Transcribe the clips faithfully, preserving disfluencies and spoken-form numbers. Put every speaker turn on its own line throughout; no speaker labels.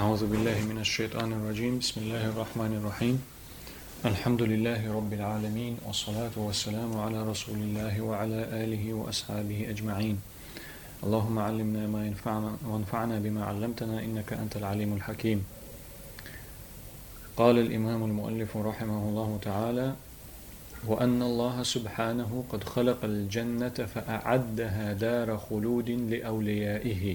أعوذ بالله من الشيطان الرجيم بسم الله الرحمن الرحيم الحمد لله رب العالمين والصلاة والسلام على رسول الله وعلى آله وأصحابه أجمعين اللهم علمنا ما ينفعنا وانفعنا بما علمتنا إنك أنت العليم الحكيم. قال الإمام المؤلف رحمه الله تعالى: وأن الله سبحانه قد خلق الجنة فأعدها دار خلود لأوليائه.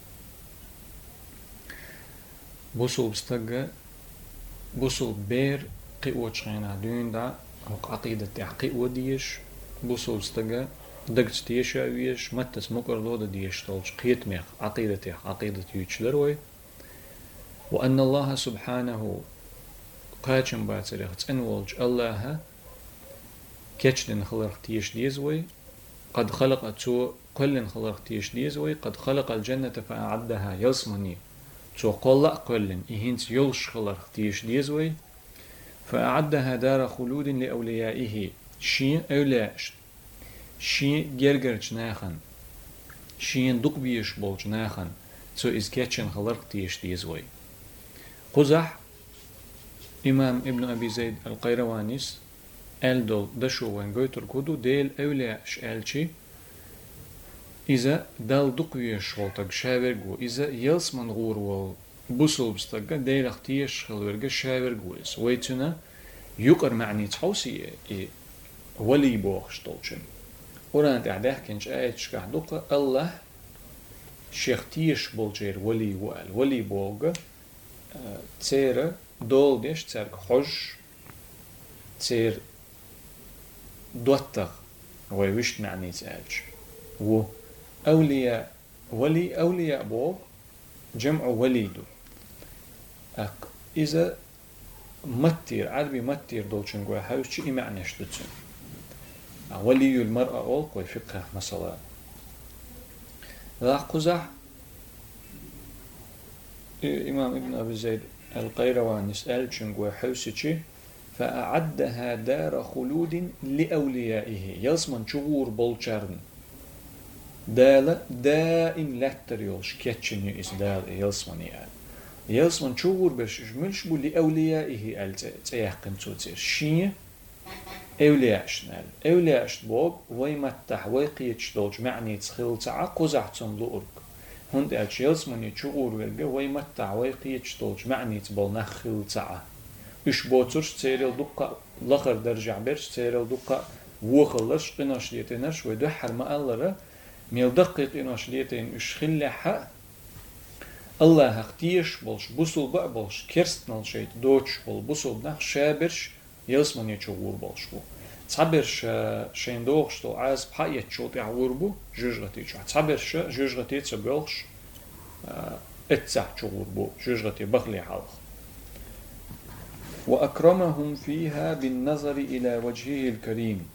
بوسو بستجا بوسو بير قوة شغينا دون دا هو عقيدة قوة ديش بوسو بستجا دقت تيشا ويش متس مقر لودا ديش طولش قيت ميخ عقيدة عقيدة يوتشلروي. وأن الله سبحانه قاچن باتريخ انولج الله كيتشدن خلق تيش ديزوي قد خلق تو كل خلق تيش ديزوي قد خلق الجنة فأعدها يصمني تو قل قلن إهنس يلش خلق تيش ديزوي فأعدها دار خلود لأوليائه شي أولاش شي جرجرج ناخن شي دق بيش بولج ناخن تو إز كيتشن خلق تيش ديزوي. قزح إمام ابن أبي زيد القيروانيس ألدل دشو وين قوتر كودو ديل أولاش ألشي إذا دال دقويش شغلتك شاورجو إذا يلس من غور وال بوسل بستقى ديل اختيش خلورجا شاورجويس ويتنا يقر معني تحوسي إيه ولي بوخش طولشن ورانت أعداه كنش آيت شكح دقى الله شيختيش بولجير ولي وال ولي بوغ تير دول ديش تير خج تير دوتر ويوشت معني تالش و أولياء ولي أولياء بوغ جمع وليدو أك إذا متير عربي متير دولشن قوي حاوش شي معنى شتتسن ولي المرأة أول قوي فقه مثلا ذا قزح إمام ابن أبي زيد القيرواني سأل شنقوي حوسي فأعدها دار خلود لأوليائه يصمن شغور بولشارن دال دائم لاتر يولش كيتشن يس دال يصمن يعني يصمن شغور بش ملش بو لأوليائه أل تيحقن توتير شين أولياء شنال أولياء شتبوغ ويمتح ويقيتش دولش معني تخيل تعا قزح تنلورك هند ألش يصمن يشغور ورقا ويمتح ويقيتش دولش معني تبول نخيل تعا إش بوترش تيرل دقة لخر درجع برش تيرل دقة وخلش قناش ليتنش ودحر ما ألره ميل دقيق إناش ليتين إش خلحة الله اختيش بولش بوصل بقى بولش كرستنال شيت دوتش بول بوصل بنخ شابرش يلسمن يتشغور بولش بو تعبرش شين دوغش تو عاز بحق يتشوط يعور بو جوجغتي جو تعبرش جوجغتي تسبولش اتسع تشغور بو جوجغتي بخلي حالخ. وأكرمهم فيها بالنظر إلى وجهه الكريم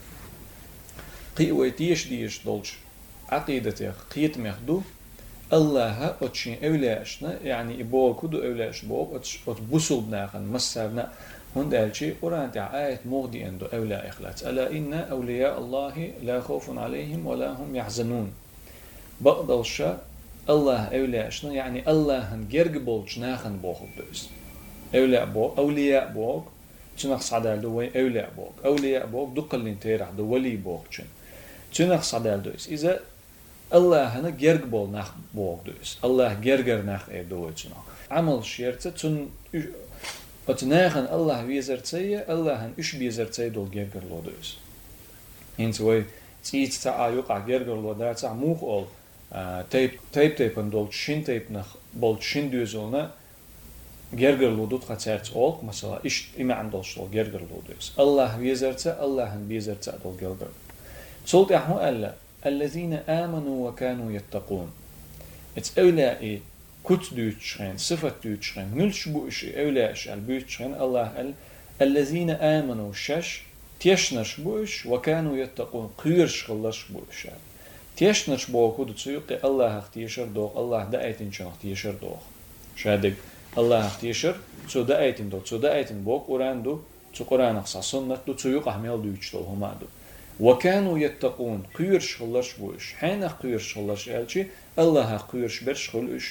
قيوة ديش ديش دولش عقيدته قيت مخدو الله أتشين أولاشنا يعني إبوغ كدو أولاش بوغ أت بوصل بناخن مسرنا هند ألشي قرآن تع آية مغدي أندو أولا إخلاص ألا إن أولياء الله لا خوف عليهم ولا هم يحزنون بقدلشا الله أولاشنا يعني الله هنجرج بولش ناخن بوغ دوس أولياء بوغ أولياء بوغ تنقص عدال دوي أولياء بوغ أولياء بوغ دقل تيرح دو ولي بوغ تشن تنقص عدال دوس إذا الله هنا جرج بول نخ بوغ دوس الله جرجر نخ إيه دوي تنا عمل شيرته تن أتناخن الله ويزرتيه الله هن إيش بيزرتيه دول جرجر لو دوس إنت وي تيت تاع يقع جرجر لو دار تاع موخ أول تيب تيب تيب دول شين تيب نخ بول شين دوزولنا جرجر لودود خاترت أولك مثلا إيش إما عندوش لو جرجر لودوس الله بيزرته الله هن بيزرته دول جرجر صوت أحمو ألا الذين آمنوا وكانوا يتقون إت أولئي كت دوتشين صفة دوتشين ملش بوش أولئش البوتشين الله ال الذين آمنوا شش تيشنش بوش وكانوا يتقون قيرش خلش بوش تيشنش بوكو تسيق الله اختيشر دوغ الله دايتين شن اختيشر دوغ شادق الله اختيشر سو دايتين دو سو دايتين بوك قران دو سو قران اخصا سنة دو تسيق احميل دوتش دو هما دو وكانوا يتقون قيرش خلش بوش حين قيرش خلش الشي الله قيرش برش خلش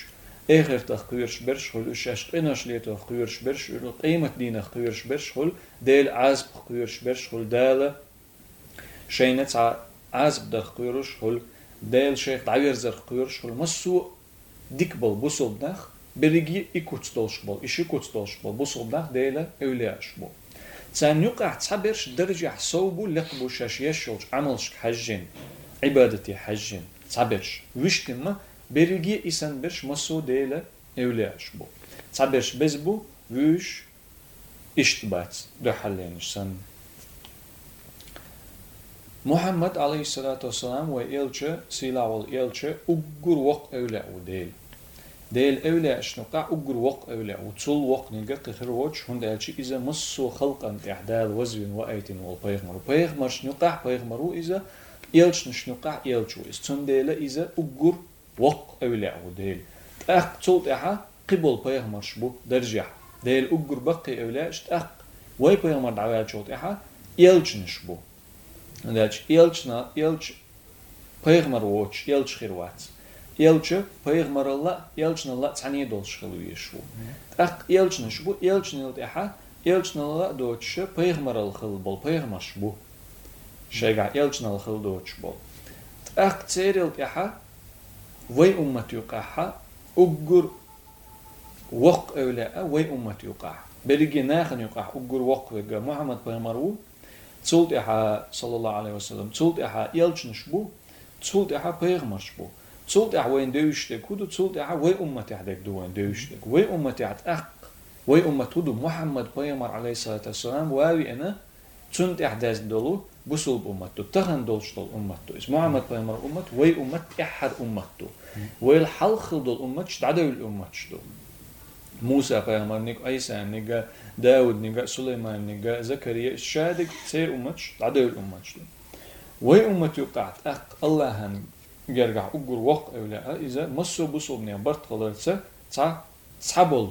آخر تخيرش برش خل وشاش قناش ليه تخيرش برش قيمة دينا خيرش برش خل ديل عزب خيرش برش خل دال شينت عزب در خيرش خل ديل شيخ دعير زر خيرش خل مسو ديك بول بوصل دخ بريجي إكوت دولش بول إيش إكوت دولش بول بوصل دخ ديلا أولياش بول تان يقع تعبرش درجة صوبو لقبو شاش يشولش عملش حجين عبادتي حجين تعبرش وش تما بريجي إسان برش مسو ديلا أولياش بول تعبرش بزبو وش إشتبات دو حلينش سن محمد عليه الصلاة والسلام وإلشة سيلا والإلشة أجر وق أولاء وديل ديل أولاء شنقع أجر وق أولاء وتصل وق نجق خروج هند ألشي إذا مصو خلقا إحداث وزن وأيت والبيغمر بيغمر شنقع بيغمرو إذا إلش نشنقع إلشو استن ديل إذا أجر وق أولاء وديل أخ تصل إحا قبل بيغمر شبو درجة ديل أجر بقي أولاء أخ وي بيغمر دعوات شوط إحا إلش نشبو Znači, jelčna, jelč, pejgmar uoč, jelč hirvat. Jelče, pejgmar Allah, jelčna Allah, tani dolš hilu yeshu. Tak, jelčna shbu, jelčna ilt eha, jelčna Allah doçše, pejgmar al hil bol, pejgmar shbu. Şega, jelčna al hil doç bol. Tak, tser ilt eha, vay ummat yuqaha, uggur waq evla'a, vay ummat yuqaha. Berigi naxan yuqaha, uggur waq vega, Muhammad pejgmar u, تولد إحا صلى الله عليه وسلم تولد إحا يلچنش بو تولد إحا بيغمرش بو تولد إحا وين دوشتك ودو تولد إحا وي أمتي عدك دو وين دوشتك وي أمتي عد أق وي أمت ودو محمد بيغمر عليه الصلاة والسلام واوي أنا تولد إحداث دولو بسول بأمتو تغن دولش دول أمتو إس محمد بيغمر أمت وي أمت إحر أمتو وي الحلخ دول أمت شدعدو الأمت شدو موسى بيغمر نيك عيسى نيك داود نيجا سليمان نيجا زكريا الشادق سير أمتش عدو الأمتش وي أمتي وقعت أق الله هن جرجع أجر وق أولاء إذا مسوا بصوب نيا برت خلرتسه تع صحبل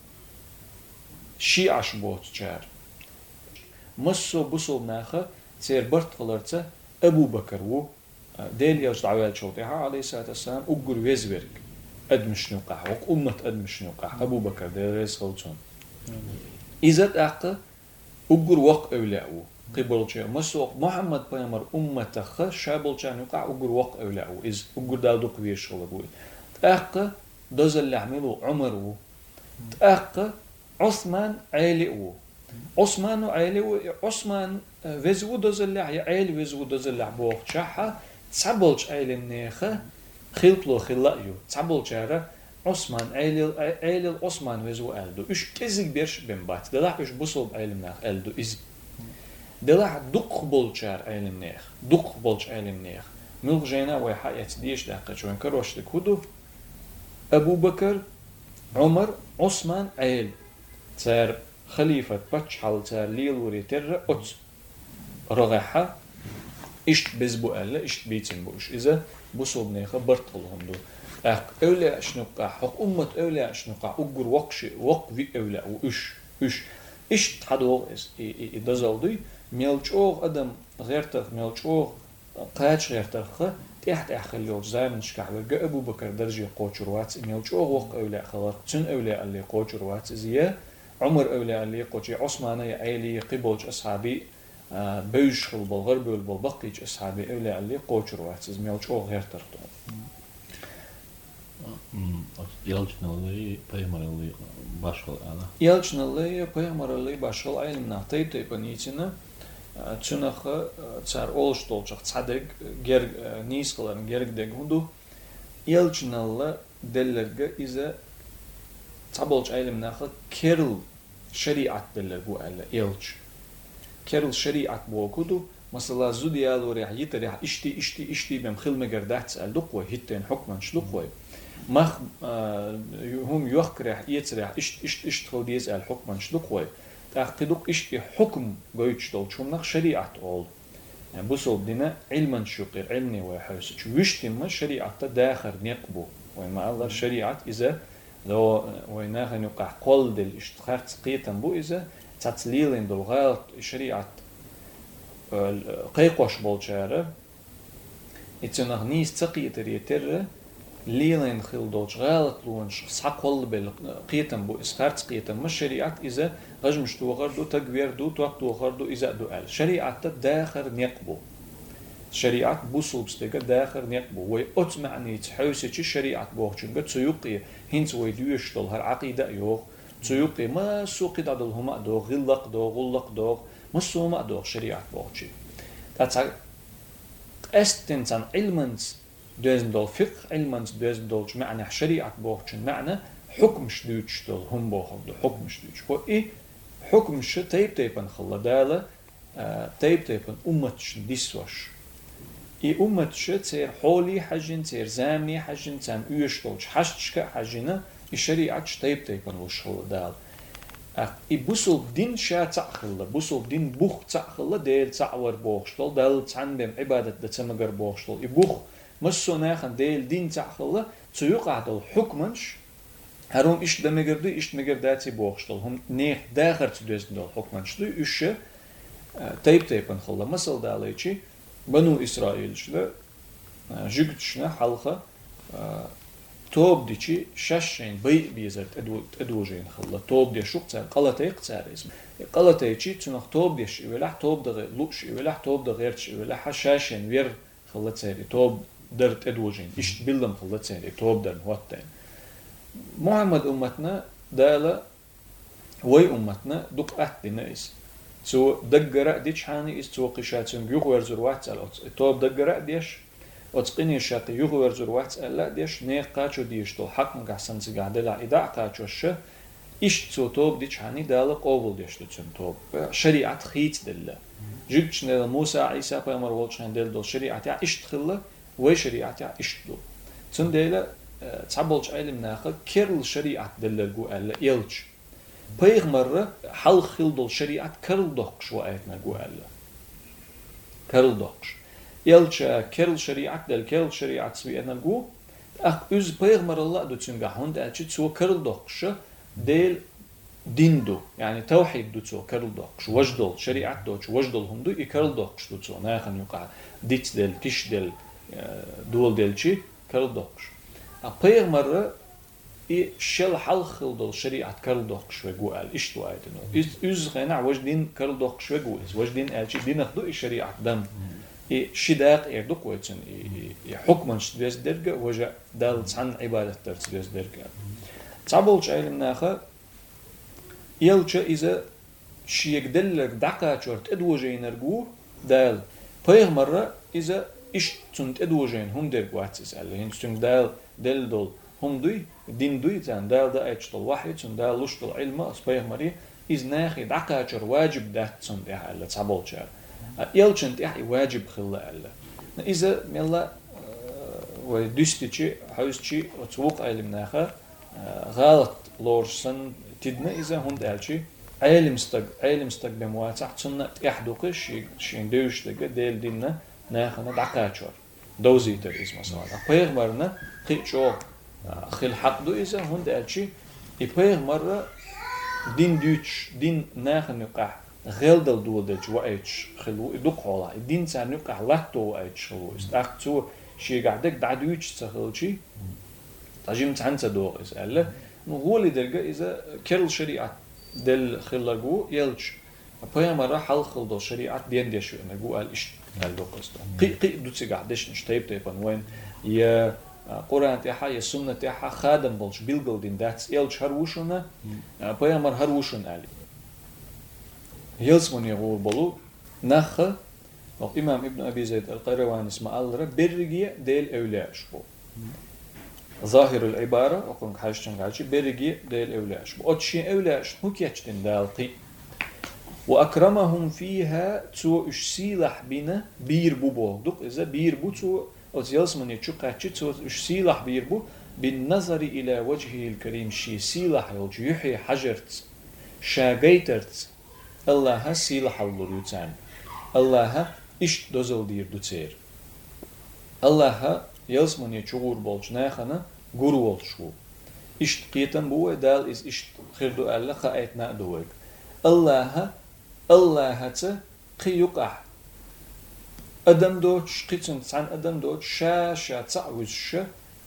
شيء عشبوت جار مسوا بصوب ناخه سير برت خلرتسه أبو بكر و ديل يجد عوال شوطها عليه الصلاة والسلام أجر ويزبرك أدمش نقع وق أمة أدمش نقع أبو بكر ديل رئيس خلصون إذا أق أجر وق أولاءه قبل شيء مسوق محمد بيامر أمته شابل شان يقع أجر وق أولاءه إذ أجر دادو قويش ولا بقول أق دوز اللي عمله عمره أق عثمان عيله عثمان عيله عثمان وزو دوز اللي عيل وزو دوز اللي عبوق شحة تعبلش عيل النيخة خلطلو خلاقيو تعبل شارة عثمان عيل عيل عثمان وزو ألدو إيش كذي بيرش بنبات دلها إيش بوصل عيل النخ ألدو إز دلها دق بولشار عيل النخ دق بولش عيل النخ ملك جينا ويحيى تديش دقة شو انكروش تكودو أبو بكر عمر عثمان عيل صار خليفة بتش حال صار ليل وريتر أت رغحة إيش بزبو ألا إيش بيتين بوش إذا بوصل بنيخة برتقلهم دو أق أولى أشنقع حق أمة أولى أشنقع أجر وقش وقوي أولى وإيش إيش إيش تحدو إس إدزالدي ميلچوغ أدم غير تخ ميلچوغ قاتش غير تخ تحت أخليو زين نشكح وجا أبو بكر درجة قوتشروات ميلچوغ وق أولى خلق تن أولى اللي قوتشروات زيا عمر أولى اللي قوتشي عثمان يعيلي قبولش أصحابي بيش خل بالغرب والبقيج أصحابي أولى اللي قوتشروات ميلچوغ غير تخ
Jelčinali pejmarali başol ana.
Jelčinali pejmarali başol aylimna taytay panitina çunaxa çar olştolçaq çadeg ger nisqaların gergdeg hundu Jelčinalla dellerge ize tabolç aylimnaxa keril şeriat deller bu alla Jelç keril şeriat bu okudu mesela zudiyal oraya yitri işti işti işti bem xilme gerdat alduq ve hitten hukman şluq ve مخ هم يخكر يتسرع إيش إيش إيش تخلي يسأل حكما شلوقوي تعقدوك إيش حكم قويتش دول شو منخ شريعة أول يعني بوصل دينا علما شقير علمي وحوس شو ويشتم شريعة داخل نقبو وما الله شريعة إذا لو ويناخ نقع قل دل اشتخارت قيتا بو إذا تتليلين دول غلط شريعة قيقوش بالشارة إتناخ نيس تقيتر يتر ليلين خل دوش غلط لونش سحق والله بالقيتم بو إسخارت قيتم مش شريعة إذا غجمش توغر دو تقوير دو توقت توغر دو إذا دو أل شريعة داخر نقبو شريعة بوصل بستيقى داخر نقبو وي أتمعني تحوسي چي شريعة بوغشن قد سيوقي هنس ويدوش دول هر عقيدة يوغ سيوقي ما سوقي دادل هما دو غلق دو غلق دو ما سوما دو شريعة بوغشي تاتسا استنسان علمنس دوزن دول فقه علمنس دوزن دول معنى شريعة بوغشن معنى حكم شدوش دول هم بوغر دو حكم شدوش و إيه حكم ش تيب تيبن خلا دالة تيب تيبن أمتش ديسوش إي أمتش تير حولي حجن تير زامني حجن تام أيش دولش حشتشك حجنة الشريعة تيب تيبن وش خلا دال إي بوصل دين شا تعخلا بوصل دين بوخ تعخلا ديل تعور بوغشتول دال تعن بهم عبادة دتسمجر بوغشتول إي بوخ مسو ناخن ديل دين تعخلا تيوقع دول حكمنش هرون إيش دمجردو إيش مجرداتي بوغشتول هم نيخ داخر تدوزن دول حكمنش دو إيش تيب تيبن خلا مثل داليتشي بنو إسرائيل شلا جيكتشنا حلقة توب ديشي شاشين بي بيزرت ادو ادوجين خلا توب دي شوق تاع قلتي قتار اسم قلتي تشي تنخ توب ديش ولا توب دغ لوش ولا توب دغيرتش ولا حشاشين وير خلا تاعي توب درت ادوجين ايش بيلم خلا تاعي توب درن وقتين محمد امتنا دالا وي امتنا دق احدنا اس سو دقرا ديش حاني اس تو قشاتن يغور زروات على توب دقرا ديش وتقني الشاقي يغور زروات لا ديش نيق قاچو ديش تو حق مقحسن سيغادلا ادا قاچوش ايش تو توب ديش حاني دالا قوبل ديش تو توب شريعه خيت دله جبتش موسى عيسى بيامر ولشان دل دول شريعه تاع ايش تخله وي شريعه تاع ايش دو تنديله تعبلش علم ناخذ كيرل شريعه دل جو ال يلش بيغمر حل خلدل شريعه كرل دوقش وايتنا جو ال كرل دوقش يلش كرل شريعه دل كرل شريعه سوينا جو اخ از بيغمر الله دو تشنغا هوند الچ سو كرل دوقش دل ديندو يعني توحيد دو تو كرل دوقش وجدل شريعه دوش وجدل هم دو يكرل دوقش دو تو ناخن يقع ديت دل تش دل دول دلچي كرل دوقش بيغمر إيه شل حل خلدل شريعة كرل دوقش وجوال إيش تو أيتنو إز إز غنا وجدين كرل دوقش وجوال وجدين ألشي دين خدو الشريعة دم إيه شداق يردق ويتن إيه حكما شدوس درجة وجا دال عن عبادة درس درجة تعبولش علم ناخا يلش إذا شيك دلك دقة شرط أدوجين رجو دال بيغمر إذا إيش تنت أدوجين هم درجواتس اللي هنستون دال دل دول هم دوي دين دوي تان دال دا أجتل واحد تان دال لشتل علم أصبح مري إذ ناخي دقاچر واجب ده تان ده على تعبولشر يلشنت إحي واجب خلا على إذا ملا ودستشي حوستشي وتوق علم ناخا غلط لورسن تدنا إذا هند ألشي علم استق علم استق بمواتع تنا إحدوقش شين دوش دقة ديل ديننا ناخنا دقاچر دوزيتر اسمه صار بيغمرنا خيشو خل حق دو إذا هند ألشي يبيغ مرة دين دوتش دين ناخن يقع غلدل دول دلش وأيش خلو يدق حولا دين سان يقع لاتو وأيش خلو استأخذوا شيء قاعدك دعدوتش تخلشي تجيم تعنت دو إذا الله نقول درجة إذا كل شريعة دل خلقو يلش يبيغ مرة حل خلدل شريعة دين ديشو نقول قال إيش قال دو قصده قي قي دوتش قاعدش نشتيب تيبان وين يا قرآن تاعها يا سنة تاعها خادم بولش بيلقل دين داتس إلش هروشنا بيامر هروشن علي يلزمن يقول بلو نخ الإمام ابن أبي زيد القيرواني اسمه الله برجي ديل أولاش بو ظاهر العبارة أقول حاجة تنقالش برجي ديل أولاش بو أتشي أولاش هو كيتشتن دالقي وأكرمهم فيها تو إشسيلح بنا بير بو بوغدق إذا بير بو تو از يلزمن يشقى تشتو سيلح بيربو بالنظر إلى وجهه الكريم شي سيلح يلج يحيي حجرت شاقيترت الله سيلح اللوريوتان الله إش دوزل دير دوتير الله يلزمن يشغور بولج ناخنا غورو ولشو إش قيتن بو دال إز إش خيردو الله خايتنا دوغ الله الله تا قيقع أدم دوتش قيتن عن أدم دوتش شا شا تعوز شا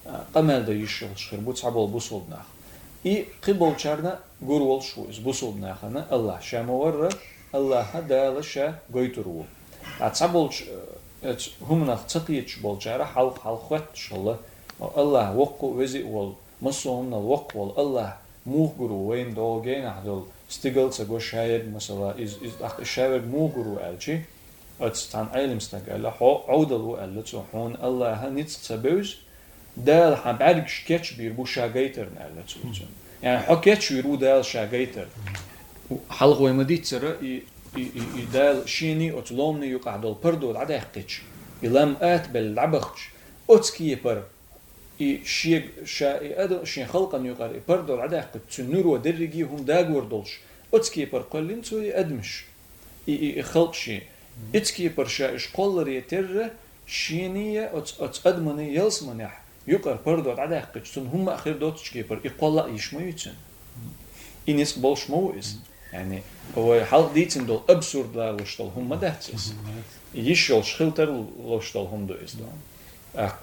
قمال دا يشغل شخربو تعبول بوصل ناخ إي قبل شارنا قرول شو إز بوصل ناخنا الله شا مورة الله هدا لشا قيترو تعبول هم ناخ تقيتش بول شارع حلق حلقت شالله الله وقو وزي وال مصوم الوق وال الله موغرو وين دوغين عدل استقل تقول شايد مثلا إز إز أخ شايد موغرو ألشي أتستان علم استقل حو عودلو ألتو حون الله نيت تبوز دال حبعرق شكيتش بيربو شاقيتر نألتو يعني حكيتش بيربو دال شاقيتر حلق ويمديت سر ي ي دال شيني أتلومني يقعدل بردو العدا يحقيتش يلام آت بالعبختش أتسكي بر ي شيء شا أدو شين خلقا يقار بردو العدا يحقيت تنور ودرجي هم داغور دولش أتسكي بر قلين تو يأدمش ي خلقشي أتسكي بر شا إش قلري تر شينية أت أتأدمني يلسمنيح يقار بردو العدا يحقيت تن هم أخير دوتشكي بر يقلا يشمو يتن إنيس بولش مويس يعني هو حلق ديتن دول أبسورد لا لوشتل هم ما دهتس يشل شخلتر لوشتل هم دو إزدو أق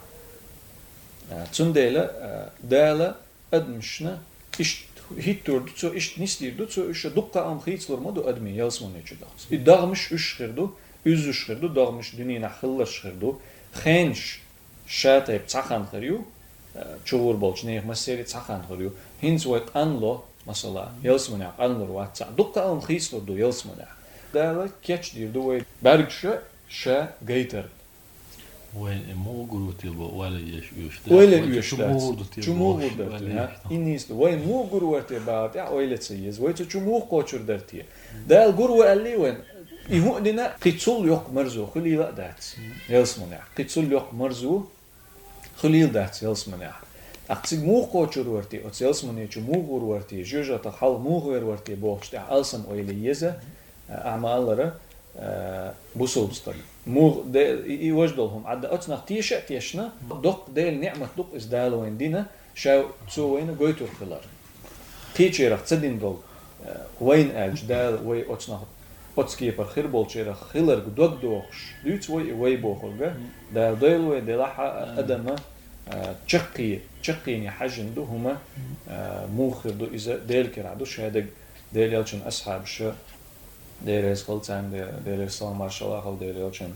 تنديلا دالا أدمشنا إش هيتور دوتسو إش نسلير دوتسو إش دقة أم خيتلر ما دو أدمي يلسمون يجو داخس إدغمش إش خردو إزو شخردو دغمش دنينا خلش خردو خينش شاتي بتسخن خريو تشور بولش نيخ مسيري تسخن خريو هينز ويت أنلو مثلا يلسمنا أنلر واتسع دقة أم خيسلر دو يلسمنا دالا كيتش دير دو برق شا شا جيتر
وين مو قروتي ولا يش يش
ولا يش جمهور درتي إنيس وين مو قروتي بعد يا ويلة سيز ويت جمهور قاتشر درتي دال قرو اللي وين يهودنا قتول يق مرزو خلي لا دات يلسمنا قتول يق مرزو خلي دات يلسمنا أقصد مو قاتشر ورتي أتسلسمنا جمهور ورتي جوجا تحال مو غير ورتي بوخش ألسم ويلة يزه أعمالره بوصل بستر مو ده يوجدهم عد أتنا تيشة تيشنا دق ديل نعمة دق إز دال وين دينا شاو تسو وين جويتور خلار تيجي رح تصدين دول وين أج دال وين أتنا أتسكي برخير بولشير خلار دق دوخش دوت وين وين بوخلجا دال ديل وين دلها أدمه تشقي تشقيني حجم دو هما موخر دو إذا ديل كرادو شهادة ديل يلشن أصحاب شو دير سقلتان دير دير سلام مارشالله خل دير يلشن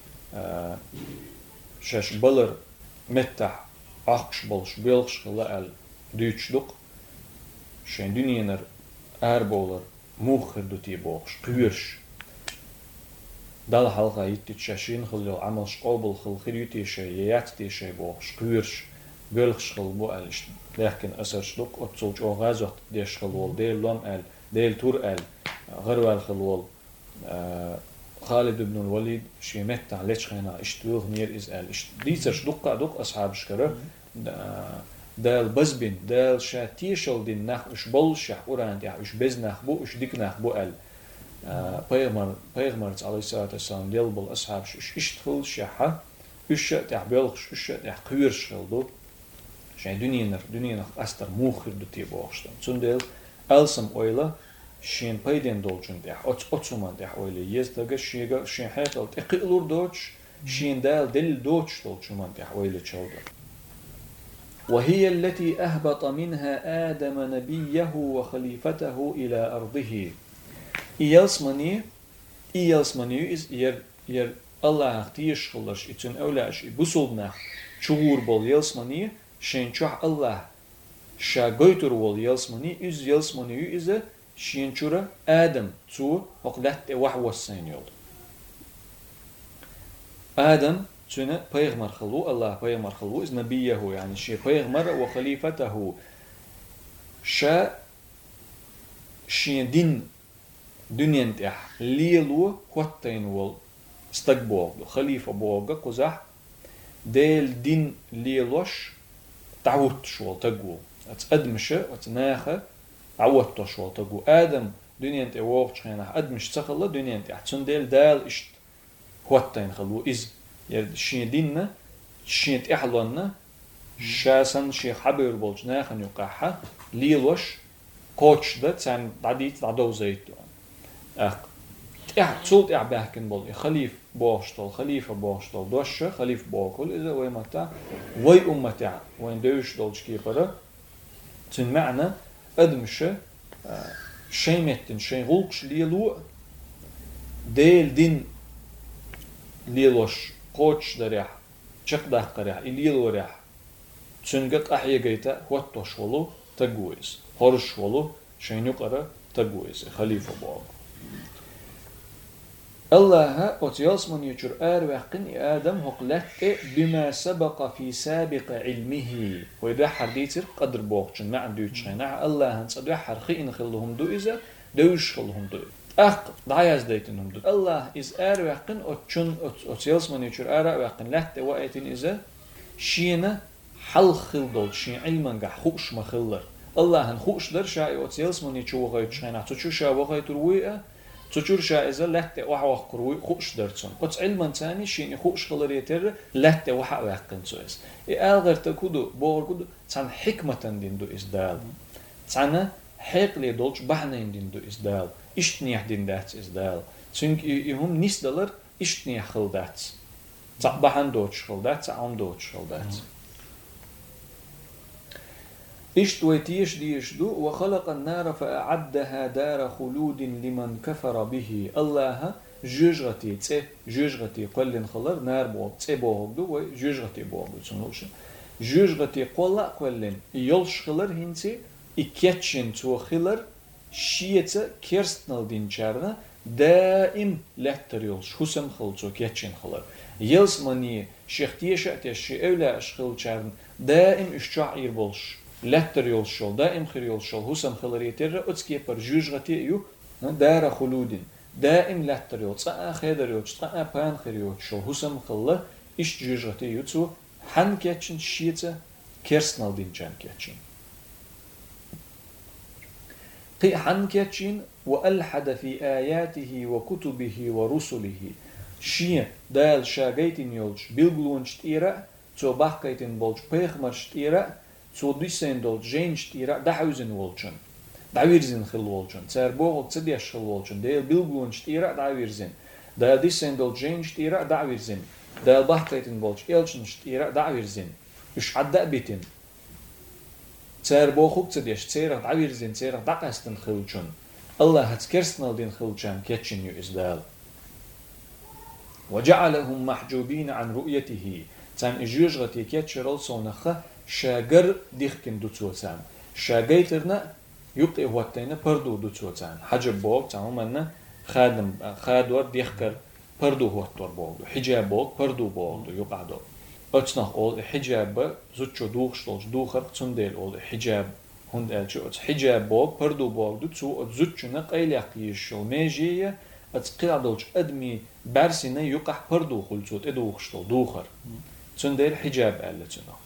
شش بلر متح أخش بولش بيلش خلا ال دوتشلق شين دنيانر أربولر موخر دو تي بوخش قيرش دال حلقة يتشاشين خل عملش قابل خل خريوتي شيء ياتي شيء بوخش قيرش بيلش خل بو الش لكن أسرشلق أتصوج أو غازوت ديش خلول دير لام ال دير تور ال غروا الخلول خالد بن الوليد شي متع ليش خينا اشتوه مير إز ال ديتش دقة دق أصحاب شكره دال بزبن دال شاتيشل دين نخ إش بولش يحوران يح إش بزنخ بو إش ديك نخ بو ال بيغمر بيغمر عليه الصلاة والسلام ديال بول أصحاب إش إش تخل شحة إش تح بيلخش إش تح قيرش خلدو شين دنيا دنيا نخ أستر موخر دو تيبوخشتم تندل ألسم أويلا شين بايدين دولشن ديح أت أتسومان ديح أويلا يزدق شيء شين حياتل تقيلور دوتش شين دال دل دوتش دولشمان ديح أويلا تشودا وهي التي أهبط منها آدم نبيه وخليفته إلى أرضه إيالسماني إيالسماني إز ير ير الله اختيش خلش إتن أولاش بوصلنا شهور بول يالسماني شين شح الله شاقيتر وول يالسماني إز يالسماني إز شين شورا آدم تو وقلت وحوى السينيول آدم تنا بيغمر خلو الله بيغمر خلو إز نبيه يعني شي بيغمر وخليفته شا شين دين دنيا تح ليلو قطين وول استقبوغ خليفة بوغا قزح ديل دين ليلوش تعوت شوال تقو أتقدمش أتناخ عوت شوال تقو آدم دنيا تي ووغ شخينا أدمش تخلا دنيا تي أحسن ديل دال إشت قطين خلو إز يرد شين ديننا شين تحلونا شاسن شي حبير بولج ناخن يقاحة ليلوش كوتش ده تسان دعديت دعدو زيتو أخ إح تصوت إح باهكن بول خليف بوشتل خليفة بوشتل دوش خليفة بوكل إذا ويمتع وي أمتع وين دوش دولش كيبرة تن معنى أدمش شيء متن شيء غلقش ليلو ديل دين ليلوش قوتش دريح شق ده قريح ليلو ريح تنقط أحيا جيتا واتوش ولو تجويز هرش ولو شيء يقرأ تجويز خليفة بوك الله أتياس من يجر آر وقن آدم هقلت بما سبق في سابق علمه وإذا حديث قدر بوقشن ما عنده شيء نع الله هنس أدو حرخين خلهم دو إذا دوش خلهم دو أخ ضعيز ديتنهم دو الله إز آر وقن أتشن أتياس من يجر آر وقن لحت وقتين إذا شينا حل خل دول شين علما جح خوش مخلر الله هن خوش در شاي أتياس من يجر وقايت شيء نع تشو شا وقايت روية تجور شائزة لحتى وحا وقروي خوش درتون قد علما تاني شيني خوش خلر يتر لحتى وحا وقن سويس إيال غير تكودو بور كودو تان حكمة دين دو إزدال تانا حق لي دولش بحنا دين دو إزدال إشتنيح دين دات إزدال تنك يهم نيس دلر إشتنيح خل دات تا بحن دوتش خل دات تا عم دوتش خل دات اشتويتيش ديشدو وخلق النار فأعدها دار خلود لمن كفر به الله جوجغتي تي جوجغتي قلن خلر نار بوغ تي بوغ دو وجوجغتي بوغ دو تنوش جوجغتي قولا قلن يولش خلر هنتي إكيتشن تو خلر شيئة كيرستنال دين چارنا دائم لحتر يولش حسم خلچو كيتشن خلر يلس مني شيختيش اتشي اولا اشخل چارن دائم اشچاعير بولش لحتر يولشول دائم خير يولشول حسم خلر يتر اتسكي پر جوجغتي يو دار خلودين دائم لحتر يولش تقا خيدر يولش تقا پان خير يولشول حسم خلر iş جوجغتي يوتو حن كيتشن شيئة كيرستنال دين چان كيتشن قي حن كيتشين وألحد في آياته وكتبه ورسله شيء دال شاقيتين يولش بيلغلونش تيرا تو باقيتين بولش بيخمرش تيرا تو ديسين دول جينش تيرا دعوزن ولشن دعويرزن خل ولشن تسار بوغل تسديش خل ولشن دال بيلغلونش تيرا دعويرزن دال ديسين دول جينش تيرا دعويرزن دال باقيتين بولش إلشنش تيرا دعويرزن إش عدا بيتين تسار بوغل تسديش تيرا دعويرزن تيرا دعقستن خلشن الله هتكرسنال دين خلشان كيتشن يو إزدال وجعلهم محجوبين عن رؤيته تان إجيجغتي كيتشرال صونخة شاقر ديخكن دوتوتان شاقيترنا يبقى هواتينا پردو دوتوتان حجب بوغ تعمومنا خادم خادور ديخكر پردو هواتور بوغدو حجاب بوغ پردو بوغدو يقعدو اتنخ اول حجاب زوتشو دوخشتولش دوخر تنديل اول حجاب هند الچو ات حجاب بوغ پردو بوغدو تو ات زوتشو نقايليق يشو ميجيه ات قيادولش ادمي برسينا يقح پردو خلصوت ادوخشتول دوخر تنديل حجاب الچنو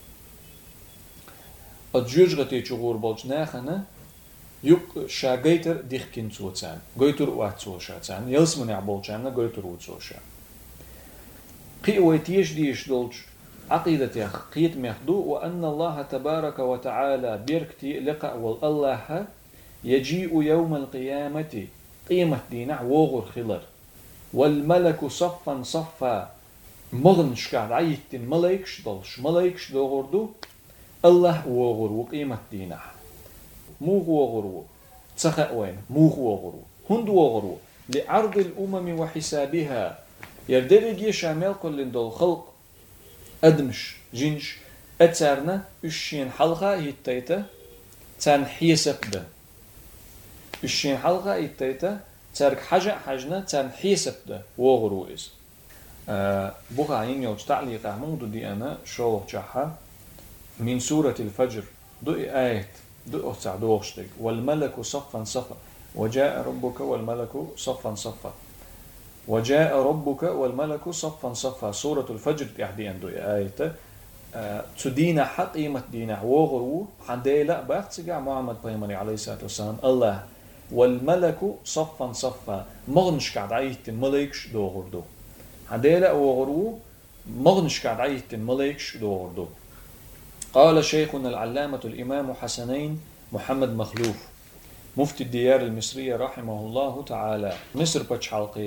ات جوجغتي چغور بولش ناخنا يق شاغيتر ديخكن توتان غويتر واتسوشاتان يلسمن عبولچان غويتر وتسوشا قيويتيش ديش دولش عقيدة قيت مخدو وأن الله تبارك وتعالى بيركتي لقاء والله يجيء يوم القيامة قيمة دينع وغر خلر والملك صفا صفا مغنش قاعد عيتين ملايكش دولش ملايكش دوغردو الله وغر وقيمة دينع موغ وغر تسخأ وين موغ وغر هند وغر لعرض الأمم وحسابها يردرج شامل كل دول خلق أدمش جنش أتسارنا الشين حلقة هيتايتا تان حيسب ده الشين حلقة هيتايتا تارك حاجة حاجنا تان حيسب ده وغرو إز أه بوخاين يوج تعليق عمودو دي أنا شوق جاحا من سورة الفجر دو آيات دو أتسع دوغشتك والملك صفا صفا وجاء ربك والملك صفا صفا وجاء ربك والملك صفا صفا سورة الفجر تحدي عنده آية أه تدين حق قيمة دينه وغرو حديلا باختجع محمد بيمني عليه الصلاة والسلام الله والملك صفا صفا مغنش قاعد عيت ملكش دوغردو حديلا وغرو مغنش قاعد عيت ملكش دوغردو قال شيخنا العلامة الإمام حسنين محمد مخلوف مفتي الديار المصرية رحمه الله تعالى مصر بچ حلقي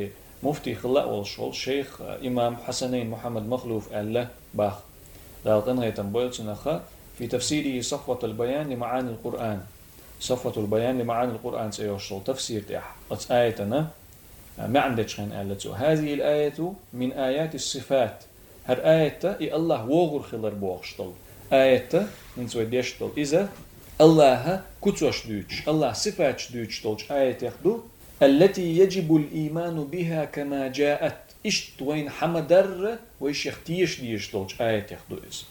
مفتي خلاء والشغل شيخ إمام حسنين محمد مخلوف الله باخ دالقن غيتن بولتنخا في تفسيره صفوة البيان لمعاني القرآن صفوة البيان لمعاني القرآن سيوصل تفسير تاح آيتنا ما عندك خين قالتو هذه الآية من آيات الصفات هر آية إي الله وغر خلر بوغشتل آية من سوى ديشتل إذا الله كتوش دوش الله صفات دوش تلش آية يخدو التي يجب الإيمان بها كما جاءت إشت وين حمدر وإيش يختيش ديش تلش آية يخدو إذا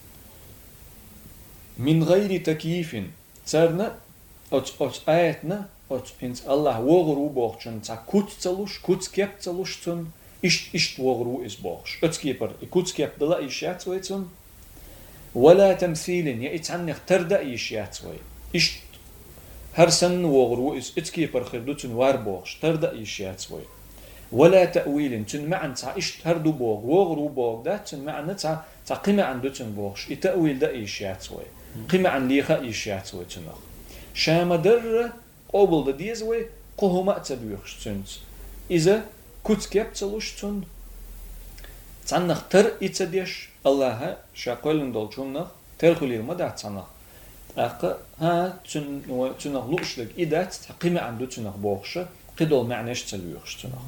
من غير تكييف سرنا أت أت آياتنا أت إنس الله وغرو بوغشن تا كوت تلوش كوت كيب تلوش تن إشت إشت وغرو إز بوغش أت كيبر كوت كيب دلا إيشات ويتن ولا تمثيل يا إتعني اختردا إيشات وي إشت هرسن وغرو إز أت كيبر خردوتن وار بوغش تردا إيشات وي ولا تأويل تن معن تا إشت هردو بوغ وغرو بوغ دا تن معن تا تا قيمة عن دوتن بوغش إتأويل دا إيشات وي قيمة عن ليخا إيشات وي تنخ شام در قبل دا ديز وي قهما تبيوخش تنت إذا كنت كيب تلوش تن تنخ تر إتديش الله شاقلن دول تنخ ترخلير مدع تنخ أقا ها تن تنخ لوش لك إدات قيمة عن دو تنخ بوغش قدول معناش تلويخش تنخ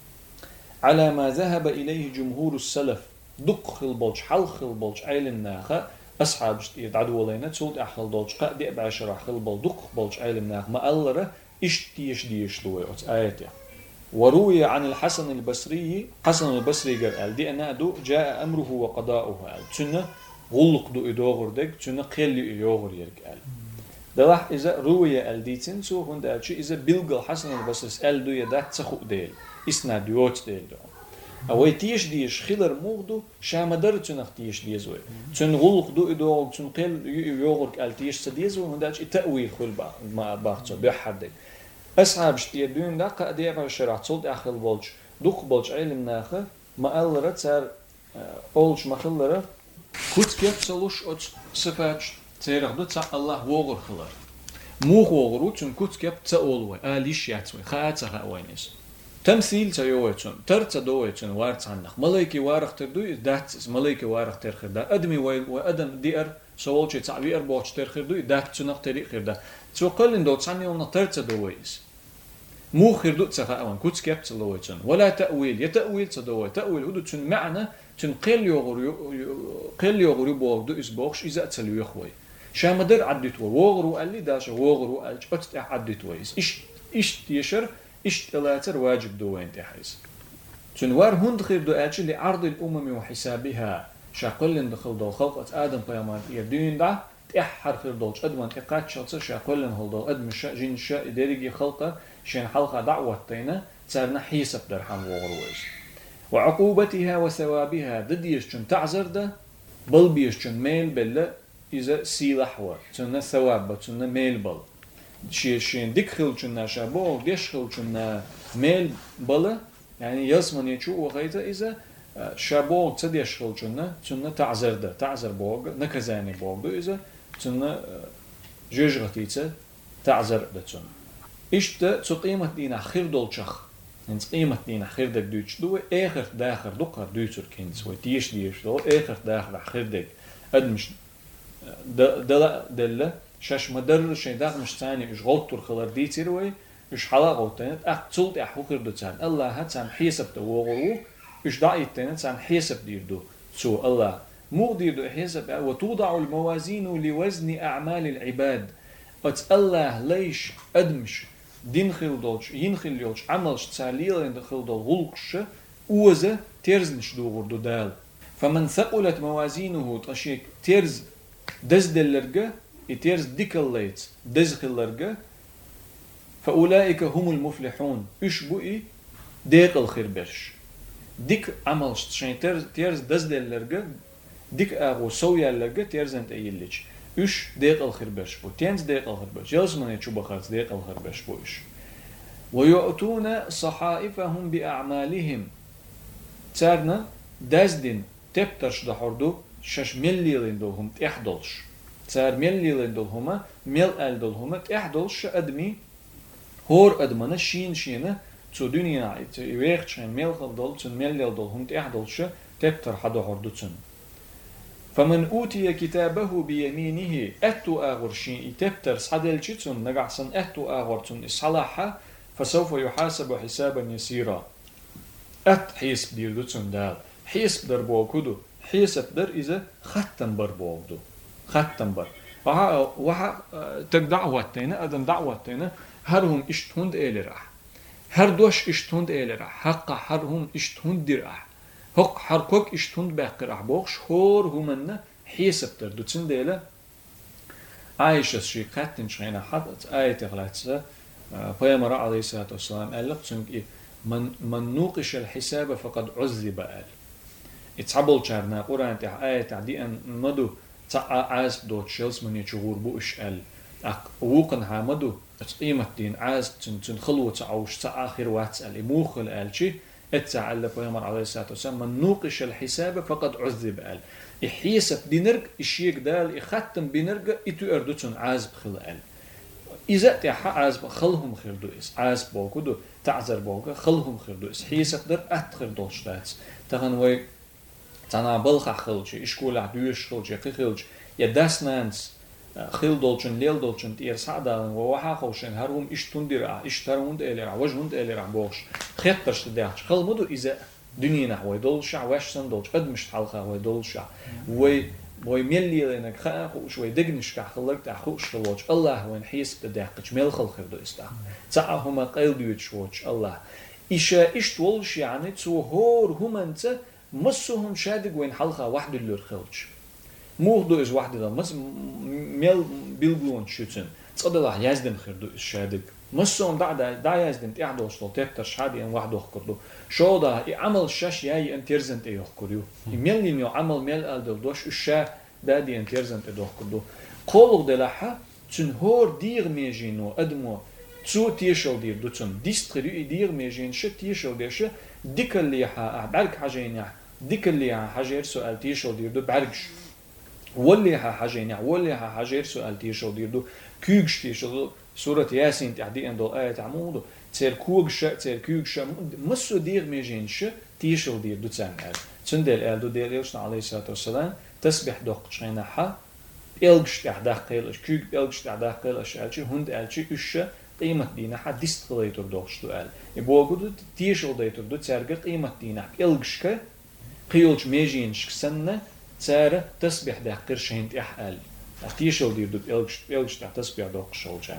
على ما ذهب إليه جمهور السلف دق خلبولش حل خلبولش عيلن ناخا أصحاب يدعوا لنا تسود أحل دولش قا دي بعشرة خلبول دق بولش عيلن ناخ ما ألره إش تيش ديش دوي أت آياته وروي عن الحسن البصري حسن البصري قال دي أنا دو جاء أمره وقضاؤه قال تنا غلق دو إدوغر دك تنا قل إيوغر يرك قال دلح إذا روي الديتين سو هند قال شيء إذا بلغ الحسن البصري قال دو يدات تخو ديل إسنا ديوت ديل دو أوي تيش ديش خيلر موغدو شام در تنخ تيش ديزوي تن غلق دو إدوغ تن قل يوغر قال تيش تديزوي هند قال شيء تأويل خل ما باختص بيحردك أصحاب شتيدون دا قادية فشرع تصد أخل بولش دوق بولش علم ناخه ما ألره تر أولش ما خلره كوت كيف سلوش أت صفات تيرخ دو تع الله وغر خلر مو وغرو تن كوت كيف تأولوي آليش ياتوي خاطر هوينس تمثيل تيويتون تر تدويتون وارت عنك ملايكي وارخ تردو دات ملايكي وارخ ترخر دا أدمي وأدم دير سوالشي تعبير بوش ترخر دو دات تنق تريخ دا تو قلن دو تعني ونا تر تدويس مو خير دو تسخا أوان كوت كيف تلويتون ولا تأويل يتأويل تدوي تأويل هدو تن معنى تن قل يغرو قل يغرو بوغ دو إسبوغش إذا تلو يخوي شامدر عدتوي وغرو قال لي داش وغرو قال أتت عدتوي إيش إيش يشر إيش تلاتر واجب دوين تحيز تنوار هند خير دو أجل لعرض الأمم وحسابها شاقلن دخل دو خلقة آدم قيامان يردين دا تأحر خير دولش أدمان إقاد شلسة شاقلن هل دو أدم شا جين شا إداريجي خلقة شين حلقة دعوة تينا تسارنا حيسب درحام وغرويش وعقوبتها وثوابها ضديش جن تعزر دا بل بيش جن ميل بلا إذا سيلحوة تنا ثواب تنا ميل بل شيء شين ديك خلچنا شابو ديش خلچنا ميل بلا يعني يزمن يشو وغيته إذا شابو تديش خلچنا تنا تعزر ده تعزر بوغ نكزاني بوغ إذا تنا جيجغتيته تعزر ده تنا إيش ده تقيمة دينا خير دولشخ إنس قيمة دينا خير دك دوتش دو آخر داخر دقر دوتر كنس وتيش ديش دو آخر داخر خير دك أدمش دلا دلا شاش مدر شيء داخل مش ثاني إيش غلطور خلر ديتيروي إيش حلا غلطين أقتلت أحوكر دوتان الله هتسان حسب توغرو إيش دايتين تسان حسب ديردو سو الله مو ديردو حسب وتوضع الموازين لوزن أعمال العباد أت الله ليش أدمش دين خيل دولش ينخيل يولش عملش تساليل إن دخل دول غلقش وزة ترزنش دوغردو دال فمن ثقلت موازينه تشيك ترز دز دلرجة يترز ديكليت دز خلرجة فأولئك هم المفلحون إيش بقي ديك الخير برش ديك عملش تشين ترز ترز دز دلرجة ديك أغو سويا لرجة ترز أنت أيلش إيش ديك الخير برش بو تينز ديك الخير برش يلزم أن يشوف خالص ديك الخير برش بو إيش ويؤتون صحائفهم بأعمالهم تارنا دازدين تبترش دحردو شش مليلين دولهم تحدلش تار مليلين دولهما مل ال دولهما تحدلش أدمي هور أدمنا شين شينه تو دنيا يويخشين ميل خلدول تون ميل دول هم تأحدولش تبتر حدا هردوتون فمن أوتي كتابه بيمينه أتو آغرشين تبتر صدلشتون نقعصن أتو آغرتون إصلاحا فسوف يحاسب حسابا يسيرا أت حيسب ديردوتون دال حيسب در بوكودو حيسب در إذا ختم بر بوكدو ختم بر وها وها تك دعوتنا أدم دعوتنا هرهم اشتهند إلى راح هر دوش اشتهند إلى راح حق هرهم اشتهند راح حق حركوك اشتهند باقي راح بوخش هور همنا حيسب در دوتين ديلا عايشة شي قاتن شينا حدث آية غلاتسة بيامر عليه الصلاة والسلام قال لك من من نوقش الحساب فقد عذب قال اتعبل شارنا قرآن تاع آية تعدي أن مدو تاع عاز دوت شلس من يشغور بوش قال أق وقن هامدو قيمة دين عاز تن تن خلوة تعوش تاع آخر واتس قال موخل قال شي اتسع الله بيامر عليه الصلاة والسلام من نوقش الحساب فقد عذب قال يحيسب بنرج الشيك دال يختم بنرج إتو أردتون عاز بخل قال إذا تح عاز بخلهم خير دوس عاز بوكودو تعذر بوكا خلهم خير دوس حيسب در أتخير دوشتاس تغن وي تنا بلخ خلج إشكول عدوش خلج خلج يداس نانس خيل دولشن ليل دولشن تير سعدان ووحا خوشن هرهم إش تندر إش ترمند إلى وجهند إلى بوش خيطرش تدعش خل مدو إذا دنينا هو دولشع واشسن دولش قد مش حلقة هو دولشع وي وي ملي لأنك خاخوش وي دقنش كحلق تحوش خلوش الله هو نحيس بدقش مل خل خير دوست تعهما قيل دوتش وش الله إيش إيش تولش يعني تو هور هم أنت مسهم شادق وين حلقة واحد اللي رخلش مو دو إز واحد ده مس مل بيلبلون شوتن تصدق الله يزدم خير دو شادق مسهم دا دا دا يزدم تيعدو شلو تكتر شادي أن واحد أخكردو شو ده عمل شاش ياي أن ترزنت يخكريو يمل ينو عمل مل ألدل دوش الشا دا دي أن ترزنت يخكردو قولو دلها تنهور دير ميجينو أدمو تسو تيشل دير دوتن ديستريو دير ميجين ش تيشل دير ش ديك اللي ح بعرك حاجين ديك اللي حاجير سؤال تيشل دير دو بعركش واللي ح حاجين واللي ح حاجير سؤال تيشل دير دو كوغش تيشل سورة ياسين تعدي أن دول آية عمودو تير كوغش تير كوغش مسو دير ميجين ش تيشل دير دو تسان قال تندل قال دو دير يوسنا عليه الصلاة والسلام تسبح دوق شينا ح إلغش تعداقيلش كوغ إلغش تعداقيلش قالش هند قالش إش قيمة دينا حد ديستغليتر دوغش دوال يبوغدو تيشل ديتر دو تسارقر قيمة دينا إلغشك قيلش ميجينشك سنة تسارة تسبح داقر شهنت إحقال تيشل دير دو إلغش إلغش تسبح دوغش شلجان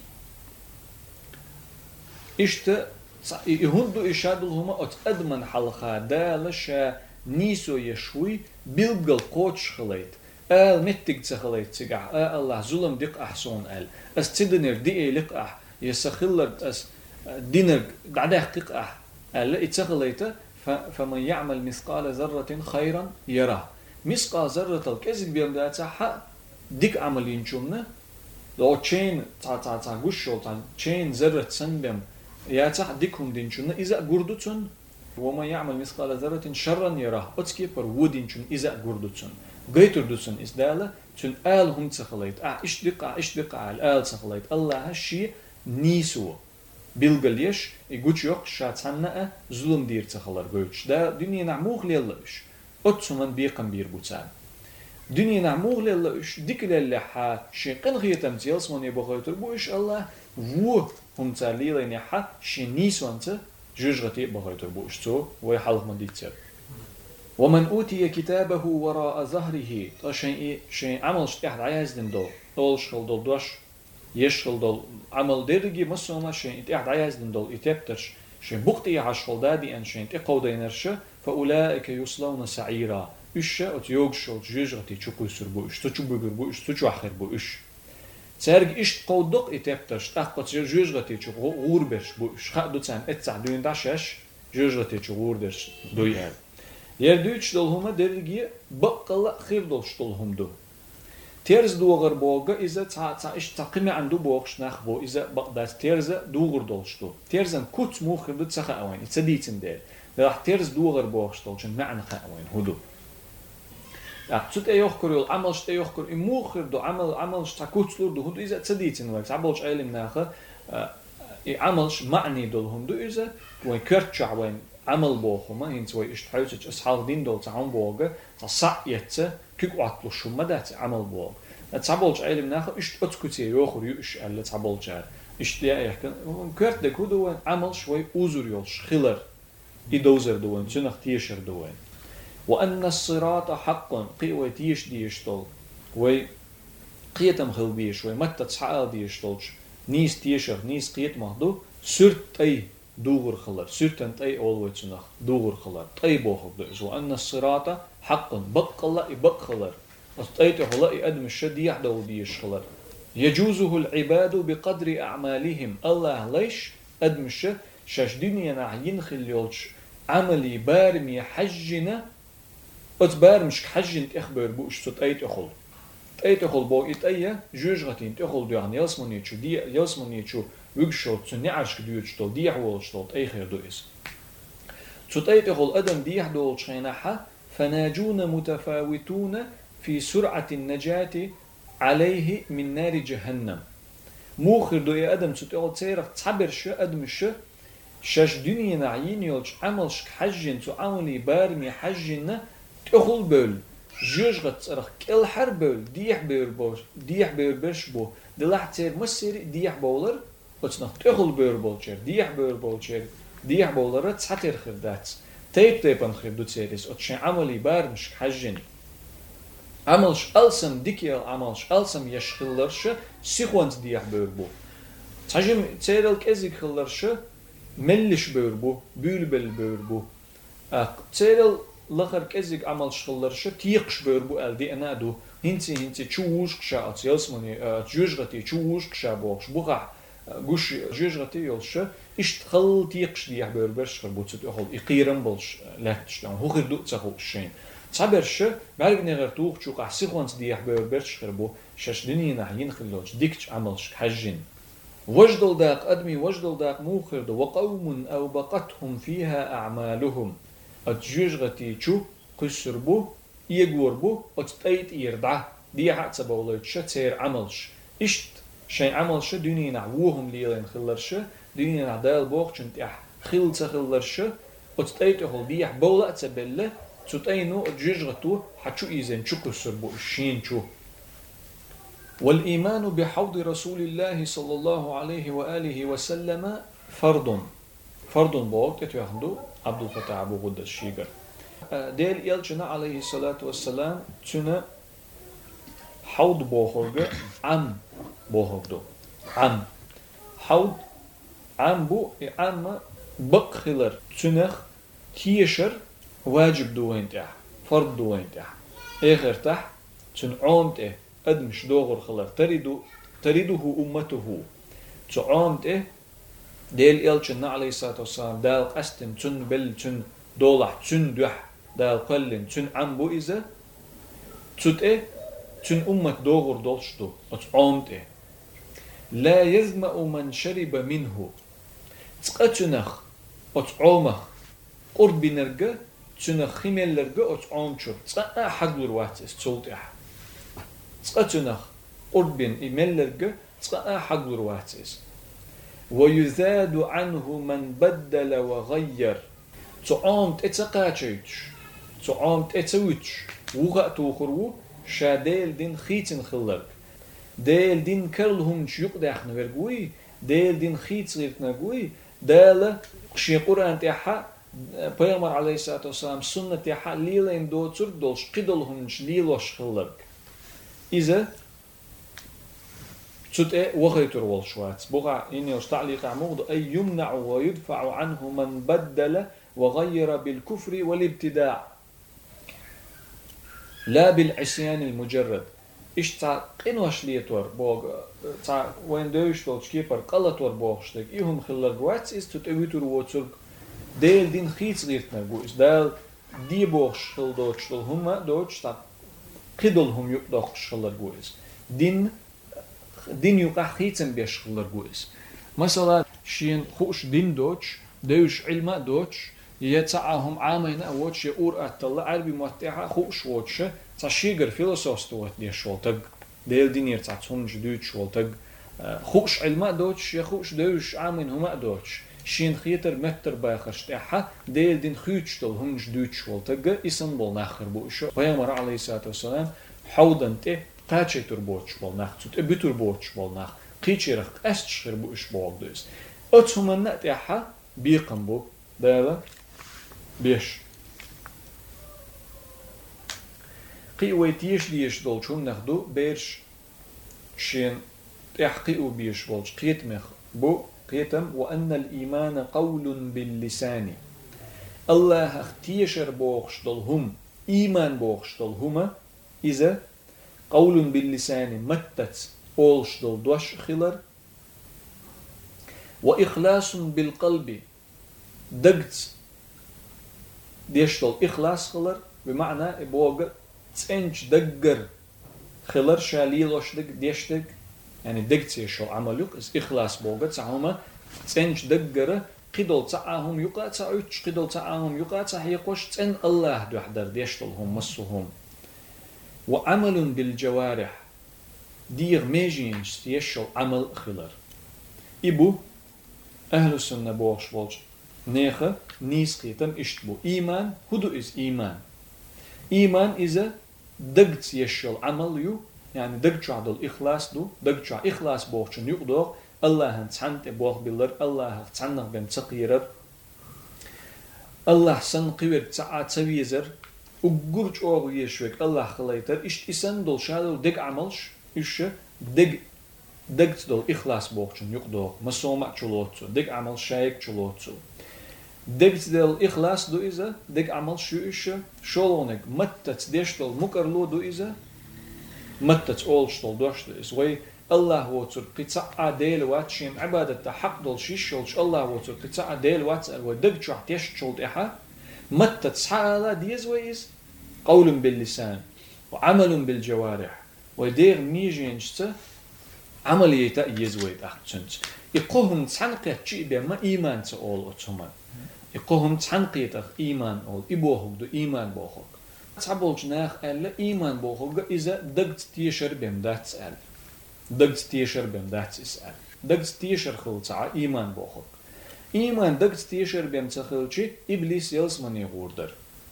إشتا يهندو إشادل هما أتأدمن حلقة دالشا نيسو يشوي بيلقل قوتش خليت آل متك تخليت تقع آل الله ظلم دق أحسون آل أس تدنر دي لق أح يسخلر أس دينر بعدها قق أح آل اتخليت فمن يعمل مثقال ذرة خيرا يراه مثقال ذرة الكذب بيرد حق ديك عملين شومنا لو تشين تا تا تا غشو تا تشين ذرة سنبم يا تح ديكهم دين شومنا إذا قردتون وما يعمل مثقال ذرة شرا يراه أتكي بر ودين شون إذا قردتون غيتر دوسن إسدالة تون آل هم تخليت آه إيش دقة إيش دقة على آل تخليت الله هالشي نيسو بيلقليش يقولش يوك شاتنا ظلم دير تخلر قولش ده دنيا نعموغ ليلش أتسمن بيقن بير بوتان دنيا نعموغ ليلش ديك للي حا شي قن غير تمثيل سمون يبغيتر بوش الله وو هم تاليلين حا شي نيسو أنت جوجغتي بغيتر بوش تو ويحلق من ديتر ومن أوتي كتابه وراء ظهره شيء شيء عمل شتاح عايز دندو طول شغل دول دوش يشغل دول عمل درجي مسوما شيء تاح عايز دندو يتبتش شيء بقتي عشغل دادي أن شيء تقودينرش فأولئك يصلون سعيرا إيش أتيوغش جوجغتي تشوكو سربوش تشوبو بربوش تشو آخر بوش سرج إيش قودق يتبتش تاخد جوجغتي تشو غوربش بوش خدو تسان اتسع دوين داشش جوجغتي تشو غوردش دويال يردوش دولهما درجي بقلا خير دولش دولهم دو تيرز دوغر بوغا إذا تا تا إيش تقيمة عنده بوغش نخبو إذا بقداس تيرز دوغر دولش دو تيرزن كوت مو خير دو تسخا أوين تسديتن دير راح تيرز دوغر بوغش دولشن معنى خا أوين هدو تسوت أيوخكر يول عملش أيوخكر إمو خير دو عمل عملش تا كوت لور دو هدو إذا تسديتن وقت عبلش علم ناخه عملش معني دولهم دو إذا وين كرتشع وين عمل بوخما هنت وين اشتحوتش أصحاب دين دول تعون بوغا تصع يتسا كيك وعطلو شو مدات عمل بوغ تعبولش علم ناخر إشت أتكتي يوخر يوش اللي تعبولش عار إشت ليه يحكن كرت دكو دوين عمل شوي أوزر يولش خلر يدوزر دوين تنخ تيشر دوين وأن الصراط حقا قيوة تيش ديشتول وي قيتم خلبيش وي متى تصحال ديشتولش نيس تيشر نيس قيت مهدو سرت أي دوغر خلر سرتن أي أولوي تنخ دوغر خلر أي بوخر دوز وأن الصراط حقا بق الله يبق خلر أستيته الله أدم الشديح دو ديش خلر يجوزه العباد بقدر أعمالهم الله ليش أدم الشد شاش دنيا نعين خليولش عملي بارمي حجنا أتبار مش حجن تخبر بوش تأيت أخل تأيت أخل بو إتأيه جوج غتين تأخل دو يعني يلسموني شو دي يلسموني شو وجشوت سنعش كديوش تول ديح وولش تول أي خير دو إس تأيت أخل أدم ديح دولش خيناحا فناجون متفاوتون في سرعة النجاة عليه من نار جهنم موخر دو يا أدم تتقول تيرك تعبر شو أدم شو شاش دنيا نعين يولش عملش حجن تو عملي بارمي حجن تأخل بول جوج غتصرخ كل حرب بول ديح بول بوش ديح بول برش بو دلح تير مسير ديح بولر وتنخ تأخل بول بولشر ديح بول بولشر ديح بولر تسحتر خردات تيب تيبان خردو تيريس وتشين عملي بارمش حجن عملش ألسم ديكيال عملش ألسم يشخلرش سيخوانت ديح بول بو تحجم تيرل كزيك خلرش ملش بول بو بولبل بول بو تيرل لخر كزيك عمل شغلرش تيقش بوربو الدي انا دو هنتي هنتي تشوش كشا اتياسمني جوجغتي تشوش كشا بوخش بوغا غوش جوجغتي يولش اشتخل تيقش دي بوربرش خربوت تخول يقيرن بولش لاتش لان هوغر دو تخول شين صبرش بعرف نغير توخ تشو قحسيخونس دي بوربرش خربو شاش دنيا نحين خلوش ديكش عملش حجين وجدل داق ادمي وجدل داق موخر دو وقوم او بقتهم فيها اعمالهم أتجوجغتي شو قصر بو يجور بو أتأيت يردع دي حتى بولتش تير عملش إشت شيء عملش دنيا نعوهم ليلين خلرش دنيا نعدال بوخ شنت إح خلت خلرش أتأيت هول دي إح بولا تبلة تتأينو أتجوجغتو حتشو إيزن شو قصر بو الشين شو والإيمان بحوض رسول الله صلى الله عليه وآله وسلم فرض فرض بوق تتوخندو عبد الفتاح أبو غد الشيقر ديل يلجنا عليه الصلاة والسلام تنا حوض بوخرج عم بوخرجدو عم حوض عم بو عم بقخلر تنخ تيشر واجب دوين تاع فرض دوين تاع آخر تاع تن عومت أدمش دوغر خلر تريدو تريده أمته تعومت ديل يلجنا عليه الصلاة والسلام دال قستن تن بل تن دولح تن دوح دال قلن تن عم بو إذا تت إيه تن أمك دوغر دولشتو أتعومت إيه لا يذمأ من شرب منه تقتنخ أتعومخ قرب نرجع تنخ خمل لرجع أتعومشر تقنا حقل رواتس تولت إح تقتنخ قرب إمل لرجع تقنا حقل رواتس ويزاد عنه من بدل وغير تعامت اتقاچيش تعامت اتويش وغا توخرو شاديل دين خيتن خلق ديل دين كرلهم شيوق داخن ورغوي ديل دين خيت غيرتنغوي دال شي قران تاعها پیغمبر عليه الصلاه والسلام سنه تاعها ليلين دوتر دولش قدلهم ليلوش خلق اذا تشوت إيه وغيتر والشوات بقى إني أستعلق عمود أي يمنع ويدفع عنه من بدل وغير بالكفر والابتداع لا بالعصيان المجرد إيش تاع قنوش ليتور بوغ تاع وين دوش تولش كيبر قلتور بوغشتك إيهم خلال جواتس إس تتويتر ووتر ديل دين خيتس غيرتنا جوز دال دي بوغش خل دوش تل هما دوش تاع قدلهم يقدوش خلال جوز دين دين يقع خيتن بيش خلر جوز مثلا شين خوش دين دوش دوش علم دوش يتعاهم عامين أوتش يقور أتلا عربي متاعها خوش وتش تشيجر فيلسوف توت دي شولتج ديل دينير تاعتهم جدود شولتج خوش علم دوتش يا خوش دوش عامين هما دوتش شين خيتر متر باخرش تاعها ديل دين خيوتش دول همش دوتش والتقى اسم بول ناخر بوشو ويامر عليه الصلاة والسلام حوضن تي قاتشي تربوتش بول ناخ تut ابي تربوتش بول ناخ قيتشيرخ أستشخر بوش بول دوس أتهم النات تاعها بيقم بو دالا بيش قي ويتيش ديش دول شون ناخدو بيرش شين تحقيق بيش بولش قيت مخ بو قيتم وأن الإيمان قول باللسان الله اختيشر بوخش دول هم إيمان بوخش دول هما إذا قول باللسان متت أولش دول دوش خلر وإخلاص بالقلب دقت ديش دول إخلاص خلر بمعنى بوغ تسنج دقر خلر شاليلوش دق ديش دق يعني دقت يشو عملوك إس إخلاص بوغ تسعهما تسنج دقر قدول تعاهم يقا تعوش قدول تعاهم يقا تعيقوش تسن الله دوحدر ديش دول هم مصهم وعمل بالجوارح دير ميجينش يشو عمل خلر إبو أهل السنة بوغش بولش نيخة نيس قيتم اشتبو إيمان هدو إز إيمان إيمان إذا دقت يشو عمل يو يعني دقت عدو الإخلاص دو دقت عدو إخلاص بوغشن يقدر الله تعنت بوغ بلر الله تعنق بين تقيرر الله سن قوير تعا تويزر وقرج أوغو يشوك الله خليتر إشت إسان دول شادو دق عملش إش دق دقت دول إخلاص بوغشن يقدر مسومع چلوتسو دق عمل شايك چلوتسو دقت دول إخلاص دو إذا دق عمل شو إش شولونك متت ديش دول مكرلو دو إذا متت أولش دول دوش دو إز وي الله وتر قطع ديل واتشين عبادة حق دول شيشولش الله وتر قطع ديل واتسأل ودق شو حتيش شولد إحا متت سحالة ديز ويز قول باللسان وعمل بالجوارح ودير ميجينشتا عملية يزويد أحسنت يقوهم تحنقيت شيء بما إيمان تقول أتهما يقوهم تحنقيت إيمان أول إبوهك دو إيمان بوهك تعبول جناخ ألا إيمان بوهك إذا دقت تيشر بهم دات سأل دقت تيشر بهم دات سأل دقت تيشر خلطع إيمان بوهك إيمان دقت تيشر بهم تخلطي إبليس يلسمن يغوردر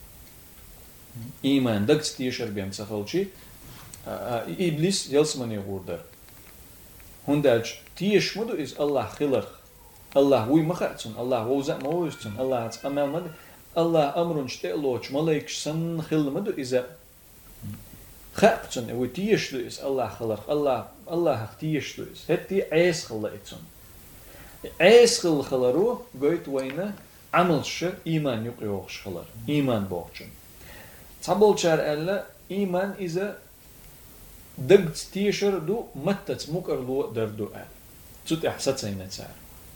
إيمان دقت تيشر بهم تخلطي إبليس يلسمن يغوردر هندج تيش مدو إز الله خلر الله وي مخاتون الله ووزا موزتون الله أمال مد الله أمرون شتئلوش ملايكش سن خل مدو إذا خاتون و تيش لو إز الله خلر الله الله تيش لو إز هتي عيس خلائتون عيس خل خلرو قويت وينا عملش إيمان يقيوغش خلر إيمان بوغشن تابول شار ألا إيمان إذا دقت تيشر دو متت مكرلو دردو آل تut احسات سينتار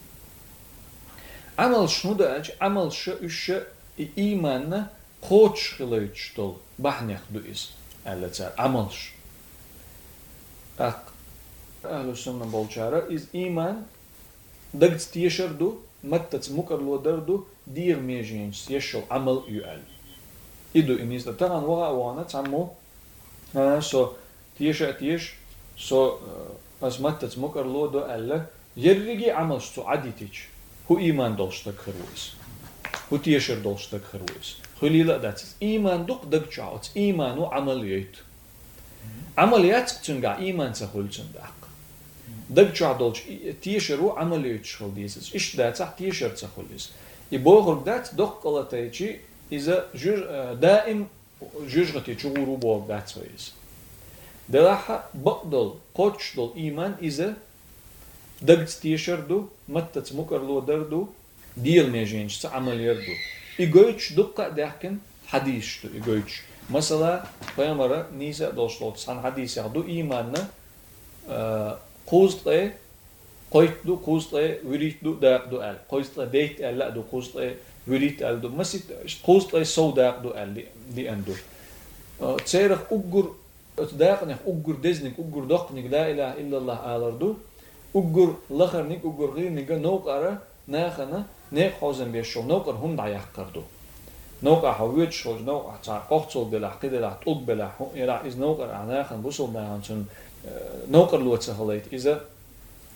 عمل شنو داج عمل ش اش ايمان خوش خلوش دول بحنيخ دو اس التار عملش اق اهل السنة بولشارة از ايمان دقت تيشر دو متت مكرلو دردو دير ميجينش يشو عمل يؤل إدو إنيس تغن وغا وانا تعمو ها سو تيش تيش سو أزمتت مكر لو دو ألا يرجي عمل شو عديتيش هو إيمان دولشتك خرويس هو تيشر دولشتك خرويس خلي لا داتس إيمان دوق دق جاوت إيمان وعمليات عمليات تنجع إيمان تقول تندق دق جا دولش تيشر وعمليات شغل ديسس إيش دات تيشر تقوليس يبغر دات دوق قلتيجي إذا جر دائم جرغتي جورو بوق دات ويس دلاحة بقدل قوتش دل إيمان إذا دقت تيشر دو متت مكر لو دردو ديل ميجينش تعمل يردو إيجويتش دقة داكن حديث دو إيجويتش مثلا بيامرة نيسا دوشلوت سان حديث يعدو إيماننا قوزت لأي قويت دو قوزت لأي وريت دو داق دو أل قوزت لأي ديت أل لا دو قوزت لأي وريت أل دو مسيت قوزت لأي سو داق دو أل دي أندو تسيرخ أقر اتداقنك أقر دزنك أقر دقنك لا إله إلا الله آلردو أقر لخرنك أقر غيرنك نوقر ناخنا نيق حوزن بيشو نوقر هم دعيق كردو نوقر حويت شوج نوقر تعا قحصل بلا قيد لا تقق بلا إلا إز نوقر عناخن بوصل ناخن نوقر لو تسهليت إذا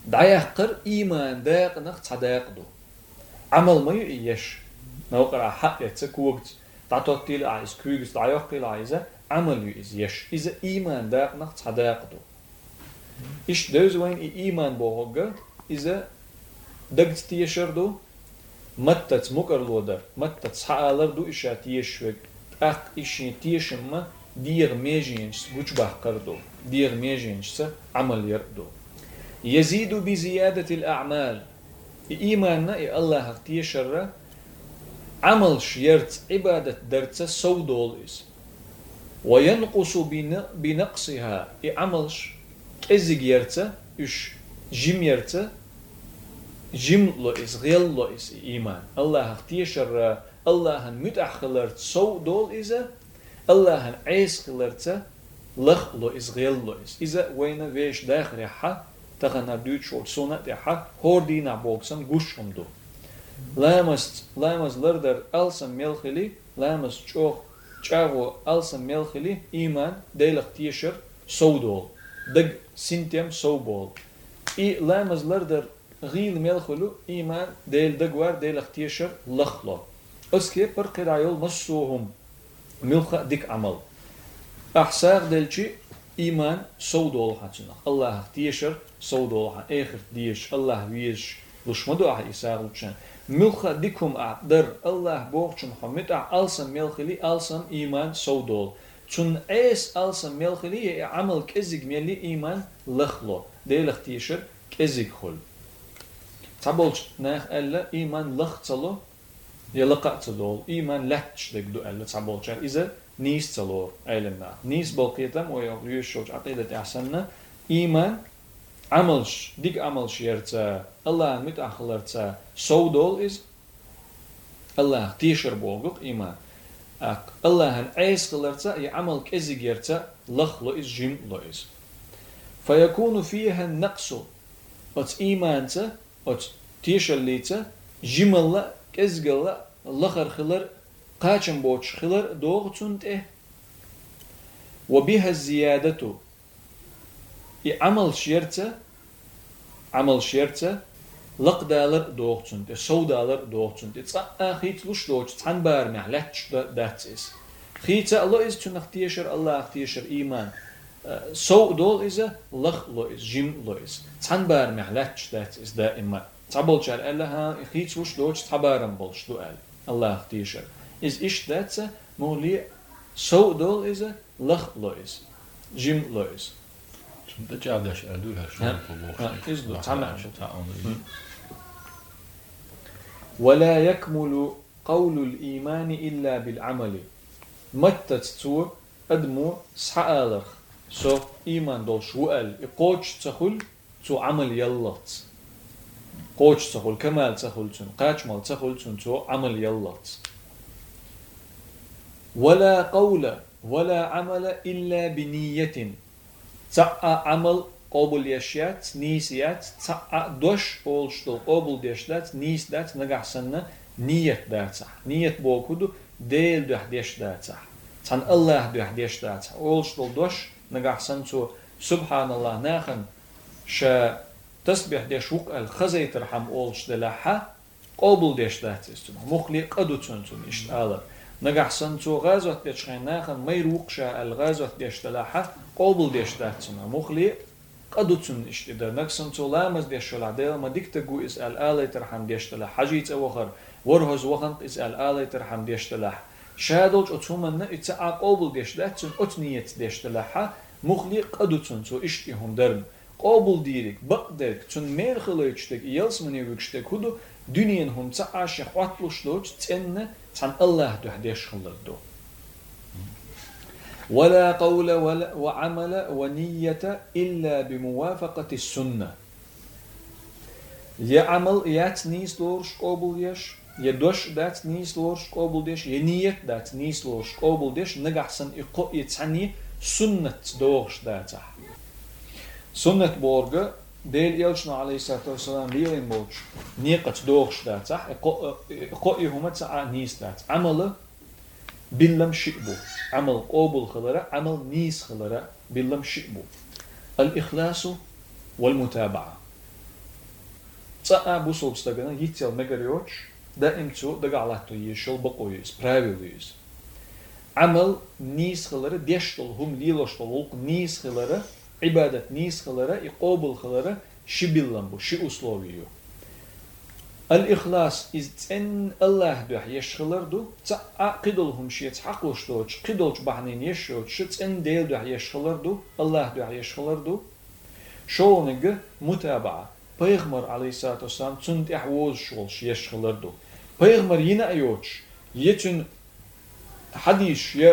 دعيقر إيمان داق نخ تصدق دو عمل ما يش نوقع حق يتسكوت تعطيل عايز كويس دعيقل عايزة عمل يش إذا إيمان داق نخ تصدق دو إيش دوز وين إيمان بوهجة إذا دقت تيشر دو متت مكر لودر متت سعالر دو إشا تيشوك أخ إشي تيشم دير ميجينش بوجبه كردو دير ميجينش عمل يردو يزيد بزيادة الأعمال إيماننا إي الله تيشر عمل شيرت عبادة درت سودول إس وينقص بنقصها إي عملش إزيج يرت إش جيم يرت جيم لو إس غير لو إس إيمان الله تيشر الله متأخلرت سودول إذا الله عيس خلرت لخ لو إس غير لو إس إذا وين ويش داخل حا تغنى دوتش أو سونا تحا هوردينا بوكسن غوشهم دو لامست لامز لردر ألسن ملخلي لامز چوخ چاغو ألسن ملخلي إيمان ديلخ تيشر سودول دق سنتيم سوبول إي لامز لردر غيل ملخلو إيمان ديل دقوار ديلخ تيشر لخلو أسكي برقي رايول مسوهم ملخ ديك عمل أحساق ديلشي إيمان سودول حاتنا الله تيشر سودول حا آخر ديش الله ويش لشمدو أح إساق لشان ملخ ديكم أعدر الله بوغش محمد أح ألسن ملخلي ألسن إيمان سودول چون إيس ألسن ملخلي عمل كزيق ملي إيمان لخلو ديلخ تيشر كزيق خل تابولش ناخ ألا إيمان لختصلو يلقاتلو إيمان لحتش دقدو ألا تابولش إذا نيس تلور أيلنا نيس بلقيتم ويوشوش عقيدة أحسننا إيمان عملش ديك عملش يرتا الله متأخلرتا سودول إز الله تيشر بوغق إيمان أك الله عيس خلرتا يعمل كزيق يرتا لخلو إز جيم لو إز فيكون فيها النقص أت إيمانتا أت تيشر ليتا جيم الله كزيق الله لخر خلر قاچن بوچ خلر دوغتون ته وبها الزيادة عمل شيرته عمل شيرته لق دالر دوغتون ته سو دالر دوغتون ته صا اخيت لوش دوغ تان بار محلتش داتس خيته الله از تون اختيشر الله اختيشر ايمان سو دول از لخ لو از جيم لو از تان بار محلتش داتس دائما تابلچار الله خيت لوش دوغ تبارم بولش دو ال الله اختيشر is ish datsa moli so dol is a lach lo is jim lo is
dat ja dash adu ha shon
is do tamam
ta'am
ولا يكمل قول الإيمان إلا بالعمل متت تو أدمو سحالخ سو إيمان دول شوال يقوش تخل تو عمل يلط قوش تخل كمال تخل تون قاچمال تخل تون تو عمل يلط ولا قول ولا عمل إلا بنية تأ عمل قبول يشيات نيسيات تأ دوش أولشتل قبول ديشلات نيس دات نجحسنا نية داتح نية بوكودو ديل ده ديش داتح تان الله ده ديش داتح أولشتل دوش نجحسن تو سبحان الله ناخن شا تسبح ديش وق الخزي ترحم أولشتل لحا قبول ديش داتستون مخلي قدو تنتون إشتالر نجحسن تو غازوت ديشخين ناخن ميروق شا الغازوت ديشتلاحة قبول ديشتاتنا مخلي قدوتن اشتدر نكسن تو لامز ديشتلا ديل ما ديكتغو اس ال آلي ترحم ديشتلا حجيت اوخر ورهز وخنط اس ال آلي ترحم ديشتلا شادولج اتومن اتسا قبول ديشتاتن اتنيت ديشتلاحة مخلي قدوتن تو اشتيهم درن قبول ديرك بقدك تون مير خلويتشتك يلس مني ويكشتك هدو دنيان هم تعاش يخواتلوش دوج تن تن الله تحديش خلدو ولا قول ولا وعمل ونية إلا بموافقة السنة يعمل يات نيس لورش قبول يش يدوش دات نيس لورش قبول ديش ينية دات نيس لورش قبول ديش نجحسن إقو يتعني سنة دوغش داتا سنة بورغ ديل يلشنا عليه الصلاة والسلام ليرين بوش نيقة دوغش داتا إقو يهما تسعى نيس دات عمل بلم شئبو عمل قبول خلرة عمل نيس خلرة بلم شئبو الإخلاص والمتابعة صا بوصل بستجنا يتيل مجريوش ده امتو دق على تويش البقويس براويس عمل نيس خلرة ديشتل هم ليلوشتل ولق نيس خلرة عبادة نيس خلرة يقابل خلرة شبيلنبو شي أسلوبيو الإخلاص إز إن الله ده يشخلر دو تعقدلهم شيء تعقلش دوش قدلش بحنين يشوش شت إن ديل ده يشخلر دو الله ده يشخلر دو شو نجى متابعة بيغمر عليه الصلاة والسلام تند إحواز شولش يشخلر دو بيغمر ينا أيوش يتن حديث يا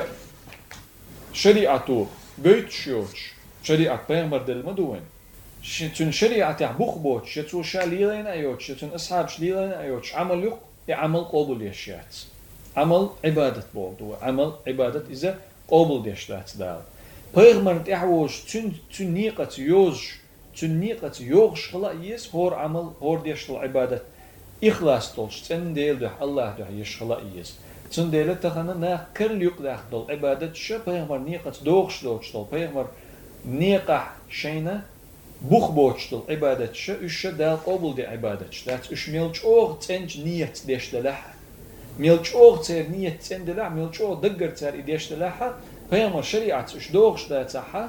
شريعته بيت شوش شريعة بيغمر دل مدوين شتون شريعة يحبوخ بوش شتون شاليلين أيوش شتون أصحاب شليلين أيوش عمل يق عمل قبول يشيات عمل عبادة بوردو عمل عبادة إذا قبول يشيات دال بيغمر تحوش تون تون نيقة يوز تون نيقة يوغش خلا يس هور عمل هور ديشتل عبادة إخلاص تولش تن ديل ده الله ده يشخلا يس تن ديل تخنا نا كل يقدح دل عبادة شا بيغمر نيقة دوغش دوغش دل بيغمر نيقة شينا بوخ بوشتل عبادة شا إيش دال قبول دي عبادة دات إيش ميلش أوغ تنج نيت ديش دلها ميلش أوغ تير نيت تن دلها ميلش أوغ دقر تير إديش دلها بيغمر شريعة إيش دوغش دات صحا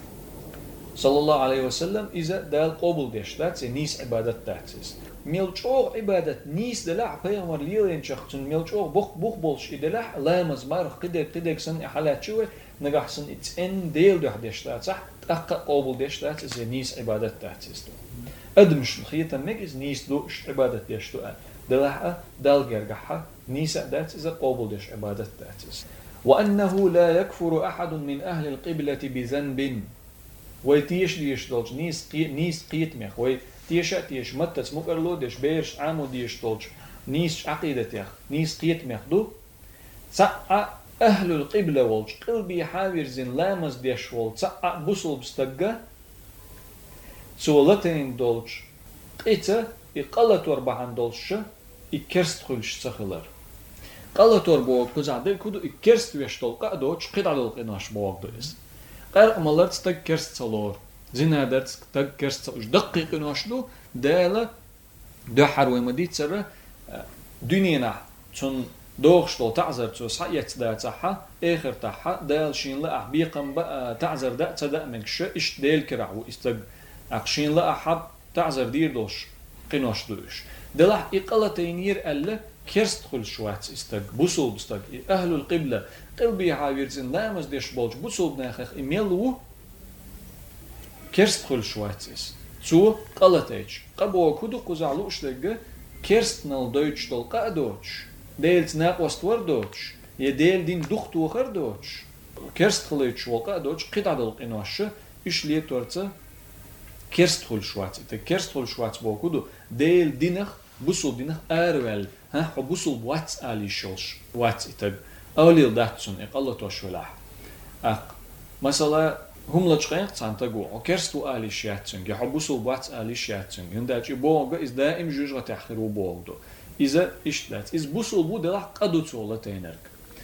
صلى الله عليه وسلم إذا دال قبول ديش دات نيس عبادة داتس ميلش أوغ عبادة نيس دلها بيغمر ليلين شختن ميلش أوغ بوخ بوخ بولش إدلها لا مزمار قدر قدر سن إحالات شوي نجح سن إتن ديل ده ديش دات صح أقا قبول ديش دات إذا نيس عبادة داتس أدمش الخيطة مجز نيس دو إش عبادة ديش دو دلها دال جرجحها نيس دات إذا قبول ديش عبادة داتس وأنه لا يكفر أحد من أهل القبلة بذنب ويتيش ديش دولج نيس قي نيس قيت مخ وي تيش تيش متس مقرلو ديش بيرش عامو ديش دولج نيس عقيدة يخ نيس قيت مخ دو سأ أهل القبلة والج قلبي حاوير زين لامز ديش والج سأ بوصل بستقى سولتين دولج قيتا يقلت وربعان دولش يكرست خلش سخلر قلت وربوك بزعدل كدو يكرست ويش دولقا دوش قيد عدولق إناش بوك دويس قال أمالات ستق كرست صلور زينا درت ستق كرست صلور دقيق إناش دو دالا دو حروي مديت سر دنينا تون دوغش دول تعذر تو صحيت دا تاعها اخر تاعها دال شين لا بيقم بقى تعذر دا تدا منكش اش ديل كرعو استق اقشين لا حب تعذر دير دوش قناش دوش دلح اقلتينير الا كرست خل شوات استق بوصل بستق اهل القبله قلبي حاويرزن لامز ديش بولج بوصل بناخخ ايميلو كرست خل شوات اس تو قلتيج قبو كدو قزعلوش دغ كرست نال دوتش دول قادوش ديلت ناقوست وردوش يديل دين دختو خردوش كرست خليتش وقا دوش قطع دل قناش ايش ليه تورتا كرست خل شوات تا كرست خل شوات بوكودو ديل دينخ بوصل دينخ ارول ها بوصل بواتس الي شوش واتس تب اوليل داتسون اقلتوش ولاح اق مثلا هم لچقين سانتاغو كرستو الي شياتسون يحبوصل بواتس الي شياتسون ينداجي بوغا از دائم جوجغه تاخيرو بوغدو إذا إشتلت إذا بوصل بودلح قدو تولى تينرك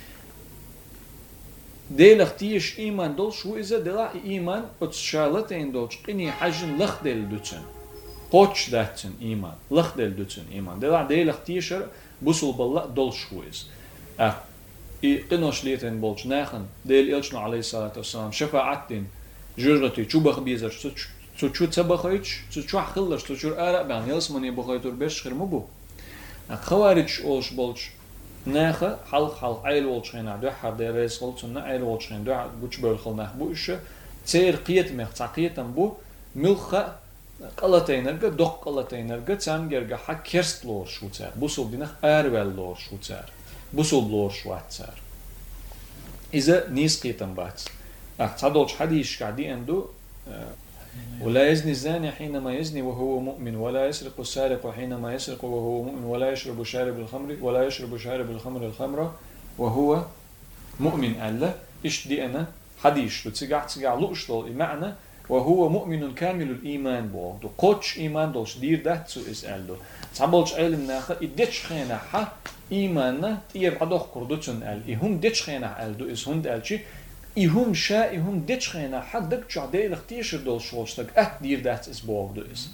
ديلخ تيش إيمان دول شو إذا دلح إيمان أتشالتين دولش قني حجن لخ ديل دوتن قوتش داتن إيمان لخ ديل دوتن إيمان دلح ديلخ تيشر بوصل بالله دول شو إذا أه إي قنوش ليتين بولش ناخن ديل إلشنا عليه الصلاة والسلام شفاعتين جرغتي شو بخ بيزر شو شو تبخيتش شو شو حخلش شو شو آراء بان يلسمني بخيتور بيش خير مبو خوارج أولش بولش ناخه حلق حلق عيل ولش هنا دو حر ده رئيس خلصنا عيل ولش هنا دو بوش بول ناخ بو إيش تير قيت مخ تعقيتن بو ملخ قلتين رجع دق قلتين رجع تام جرجع حق كرست لور شو تار بوصل دينخ أروال لور شو تار بوصل لور شو تار إذا نيس قيتن بات أعتقدش حديش قاعدين عنده ولا يزني الزاني حينما يزني وهو مؤمن ولا يسرق السارق حينما يسرق وهو مؤمن ولا يشرب شارب الخمر ولا يشرب شارب الخمر الخمر وهو مؤمن ألا إيش دي أنا حديش لتسجع تسجع لقشطل معنى وهو مؤمن كامل الإيمان بوعده قوتش إيمان دولش دير ده تسو إسأله تعبلش علم ناخا إدتش خينا حا إيماننا تير عدوخ كردوتن أل إهم دتش خينا أل دو إس هند ألشي إهم شاء إهم دتش خينا حد دك جعدي لختيشر دول شوشتك أت دير ده تس بوعده إس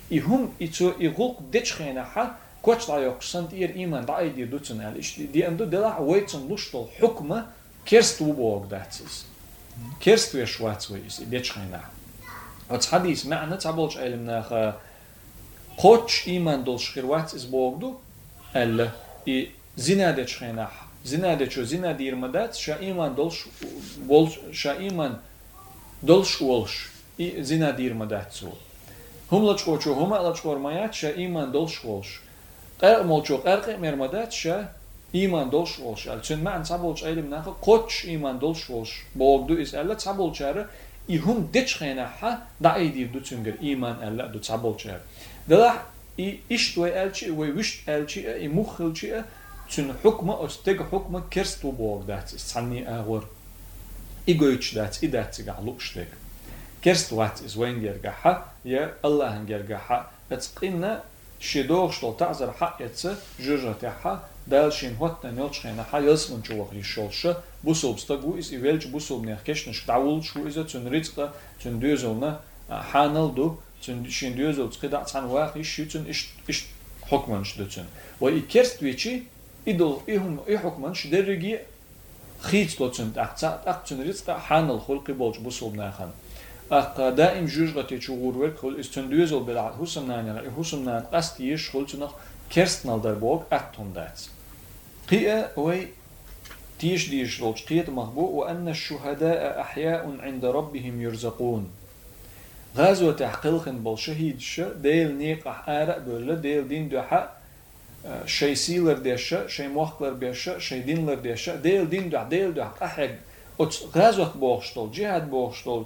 إهم إتو إغلق ديش خينا حا كوتش لا يقصن تير إيمان دا أيدي دوتن أل إش دي أندو دلا ويتن لشتل حكمة كيرست وبوغ داتس كيرست ويشواتس ويس ديش خينا وتس حديث معنى تعبولش علمنا خا قوتش إيمان دولش خيروات إز بوغدو ألا إي زنا ديش خينا زنا ديشو زنا دير مدات شا إيمان دولش بولش شا إيمان دولش ولش إي زنا دير مدات سو هم لچقوچو هم لچقور مايات شا إيمان دولش ولش قرق مولچو قرق مرمدات شا إيمان دولش ولش الچن معنى تعبولش علمنا خا قوتش إيمان دولش ولش بوغدو إز ألا تعبولشاره إهم ديش خينا حا دا أيدير دو تنجر إيمان ألا دو تعبولشاره دلا إيش توي ألشي ويش ألشي إي مخلشي تن حكمة أستيق حكمة كرستو بوغ دات سعني أغور إيجويتش دات إدات تقعلوكش تيك كرست وات إز وين يرجعها يا الله يرجعها أتقينا شدوغ شتو تعزر حق يتس جرجة تاعها دالشين هوتنا نيلش خينا حا يلسمن شو وخلي شولش بوسوب ستاقو إز إيوالج بوسوب نيخكش نش تعول شو إذا تن ريتقا تن دوزونا حانل دو تن شين دوزو تقيدا تان واخي شو تن إش إش حكمنش دوتن وإي كرست ويتشي إدل إهم إي حكمنش درجي خيت دوتن أقتا أقتن ريتقا حانل خلقي بولج بوسوب ناخن أق دائم جوجة تشغور ورك خل استندوزل بلع حسم نانيا حسم نان قست يش خل تنخ كرست نالدر بوغ أتون دات قيئة وي تيش ديش لوج قيئة مخبوء وأن الشهداء أحياء عند ربهم يرزقون غازوة تحقلخن بالشهيد ش ديل نيق آرق بولا ديل دين دوحا شي سيلر ديشا شي موخلر بيشا شي دينلر ديشا ديل دين دوح ديل دوح أحق غازوة بوغشتول جهاد بوغشتولج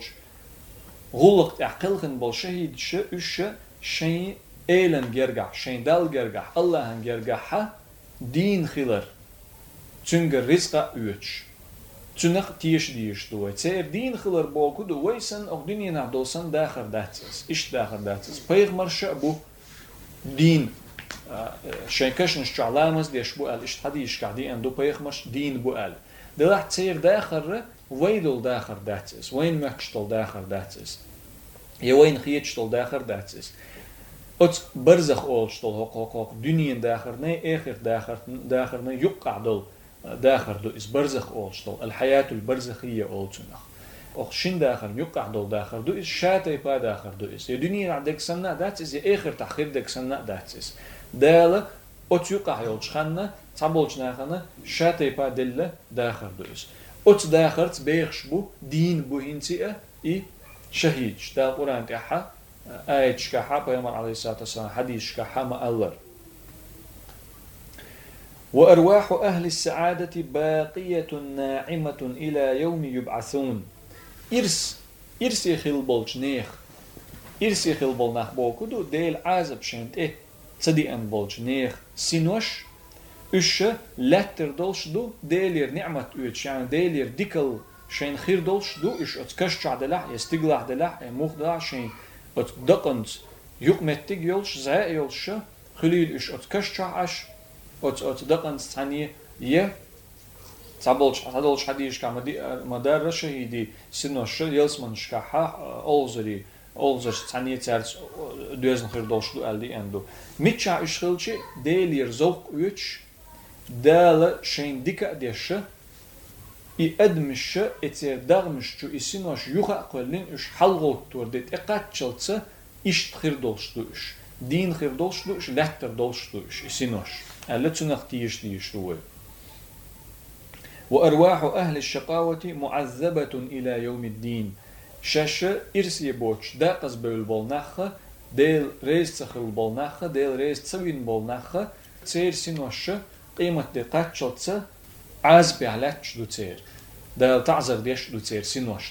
غلق تعقلخن بالشهيد ش أش شين إيلن جرجع شين دال جرجع الله هن جرجعها دين خلر تنجر رزق أوتش تنخ تيش ديش دوي تير دين خلر بالكو دوي سن أو دنيا نعدوسن داخر داتس إيش داخر داتس بيغمر شأبو دين شين كشنش تعلامز ديش بو قال إيش حديش قاعدين عندو بيغمرش دين بو قال دلح تير داخر ويدل داخر داتس وين محشتل داخر داتس يا وين خيتشتل داخر داتس أت برزخ أولشتل هق هق هق دنيا داخر ني آخر داخر داخر ني يقع دل داخر دو إس برزخ أولشتل الحياة البرزخية أولشنخ أخ شين داخر يقع دل داخر دو إس شاتي با داخر دو إس يا دنيا عندك سنة داتس يا آخر تأخير دك سنة داتس دال أت يقع يولش خانة تعبولش ناخنا شاتي با دل داخر دو إس أت داخرت بيخش بو دين بو هنتئة إي شهيد دا القرآن تاعها آية شكاحة بيامر عليه الصلاة والسلام حديث شكاحة مألر وأرواح أهل السعادة باقية ناعمة إلى يوم يبعثون إرس إرس يخيل بولش نيخ إرس يخيل بول ناخ بوكدو ديل عازب شنت إيه تصدي أن بولش نيخ سينوش إش لاتر دولش دو ديلير نعمة أوتش يعني ديلير ديكل شين خير دولش دو إش أتكشش عدلح يستقلع دلح يموخ دلح شين أتدقنت يقمتك يولش زاء يولش خليل إش أتكشش عش أت أتدقنت ثانية يه تعبولش تعبولش حديش كمدي مدار شهيدي سنوش يلسمنش كحا أولزري أولزر ثانية تارس دوزن خير دولش دو ألدي أندو ميتشا إش خلشي ديلير زوق أوتش دال شين ديكا ديش إي أدمش إتير دغمش جو إسينوش يوخا قولين إش حلغوك تور ديت إقاتشلتس إش تخير دولش دوش دين خير دولش دوش لحتر دولش دوش إسينوش ألا تنخ تيش تيش دوه وأرواح أهل الشقاوة معذبة إلى يوم الدين شاش إرسي بوش داقز بالبولناخ ديل ريز تخيل بالناخ ديل ريز تسوين بالناخ تير سينوش قيمة دقات شوتسا عاز بعلاتش دو تير دال تعذر ديش دو تير سينوش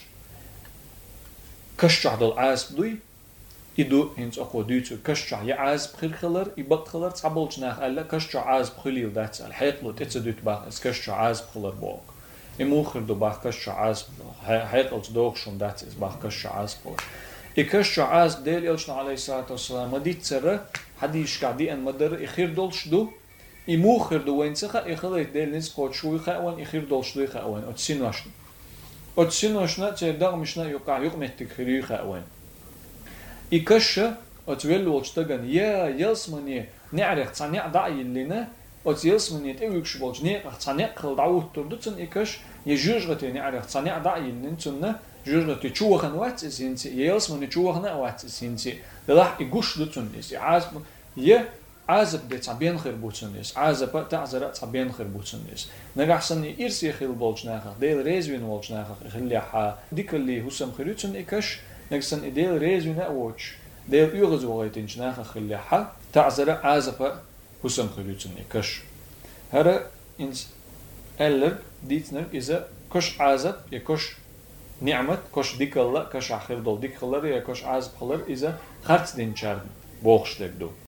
كشع دل عاز بدوي إدو هنس أقو ديتو كشع يعاز بخير خلر يبط خلر تعبولش ناخ ألا كشع عاز بخليل داتس الحيق لو تتسا دوت باخ اس كشع عاز بخلر بوك إموخر دو باخ كشع عاز حيق لو تدوخشون داتس باخ كشع عاز بخلر إي كشع عاز ديل يلشنا عليه الصلاة والسلام وديت سر حديش قاعدي أن مدر إخير دولش دو إموخر دو وين سخا إخليت ديل نس قوت شوي خاوان إخير دولش دو خاوان أتسينوشن أتسينوشنا تيدغ مشنا يقع يقمتك خيري خاوان إكش أتولي والشتغن يا يلسمني نعرف تصنع دعي لنا أت يلسمني تأويكش بولج نعرف تصنع خل دعوة تردتن إكش يجوجغتي نعرف تصنع دعي لنا جوجغتي تشوخن وات سينسي يلسمني تشوخن وات سينسي راح يقوش دتن إس عازب يه عازب ده تعبين خير بوتن إس عازب تعزر تعبين خير بوتن إس نجح سني إرسي خير بولج ناخر ديل ريزوين بولج ناخر خلي ح ديك اللي هسم خيرتن إكش نجسن إديل ريزوين أوتش ديل يغز وغيتين ناخر خلي ح تعزر عازب هسم خيرتن إكش هذا إنس ألر ديتنر إذا كش عازب يكش نعمت كش ديك الله كش آخر دول ديك خلر يا كش عازب خلر إذا خرط دين شرد بوخش دو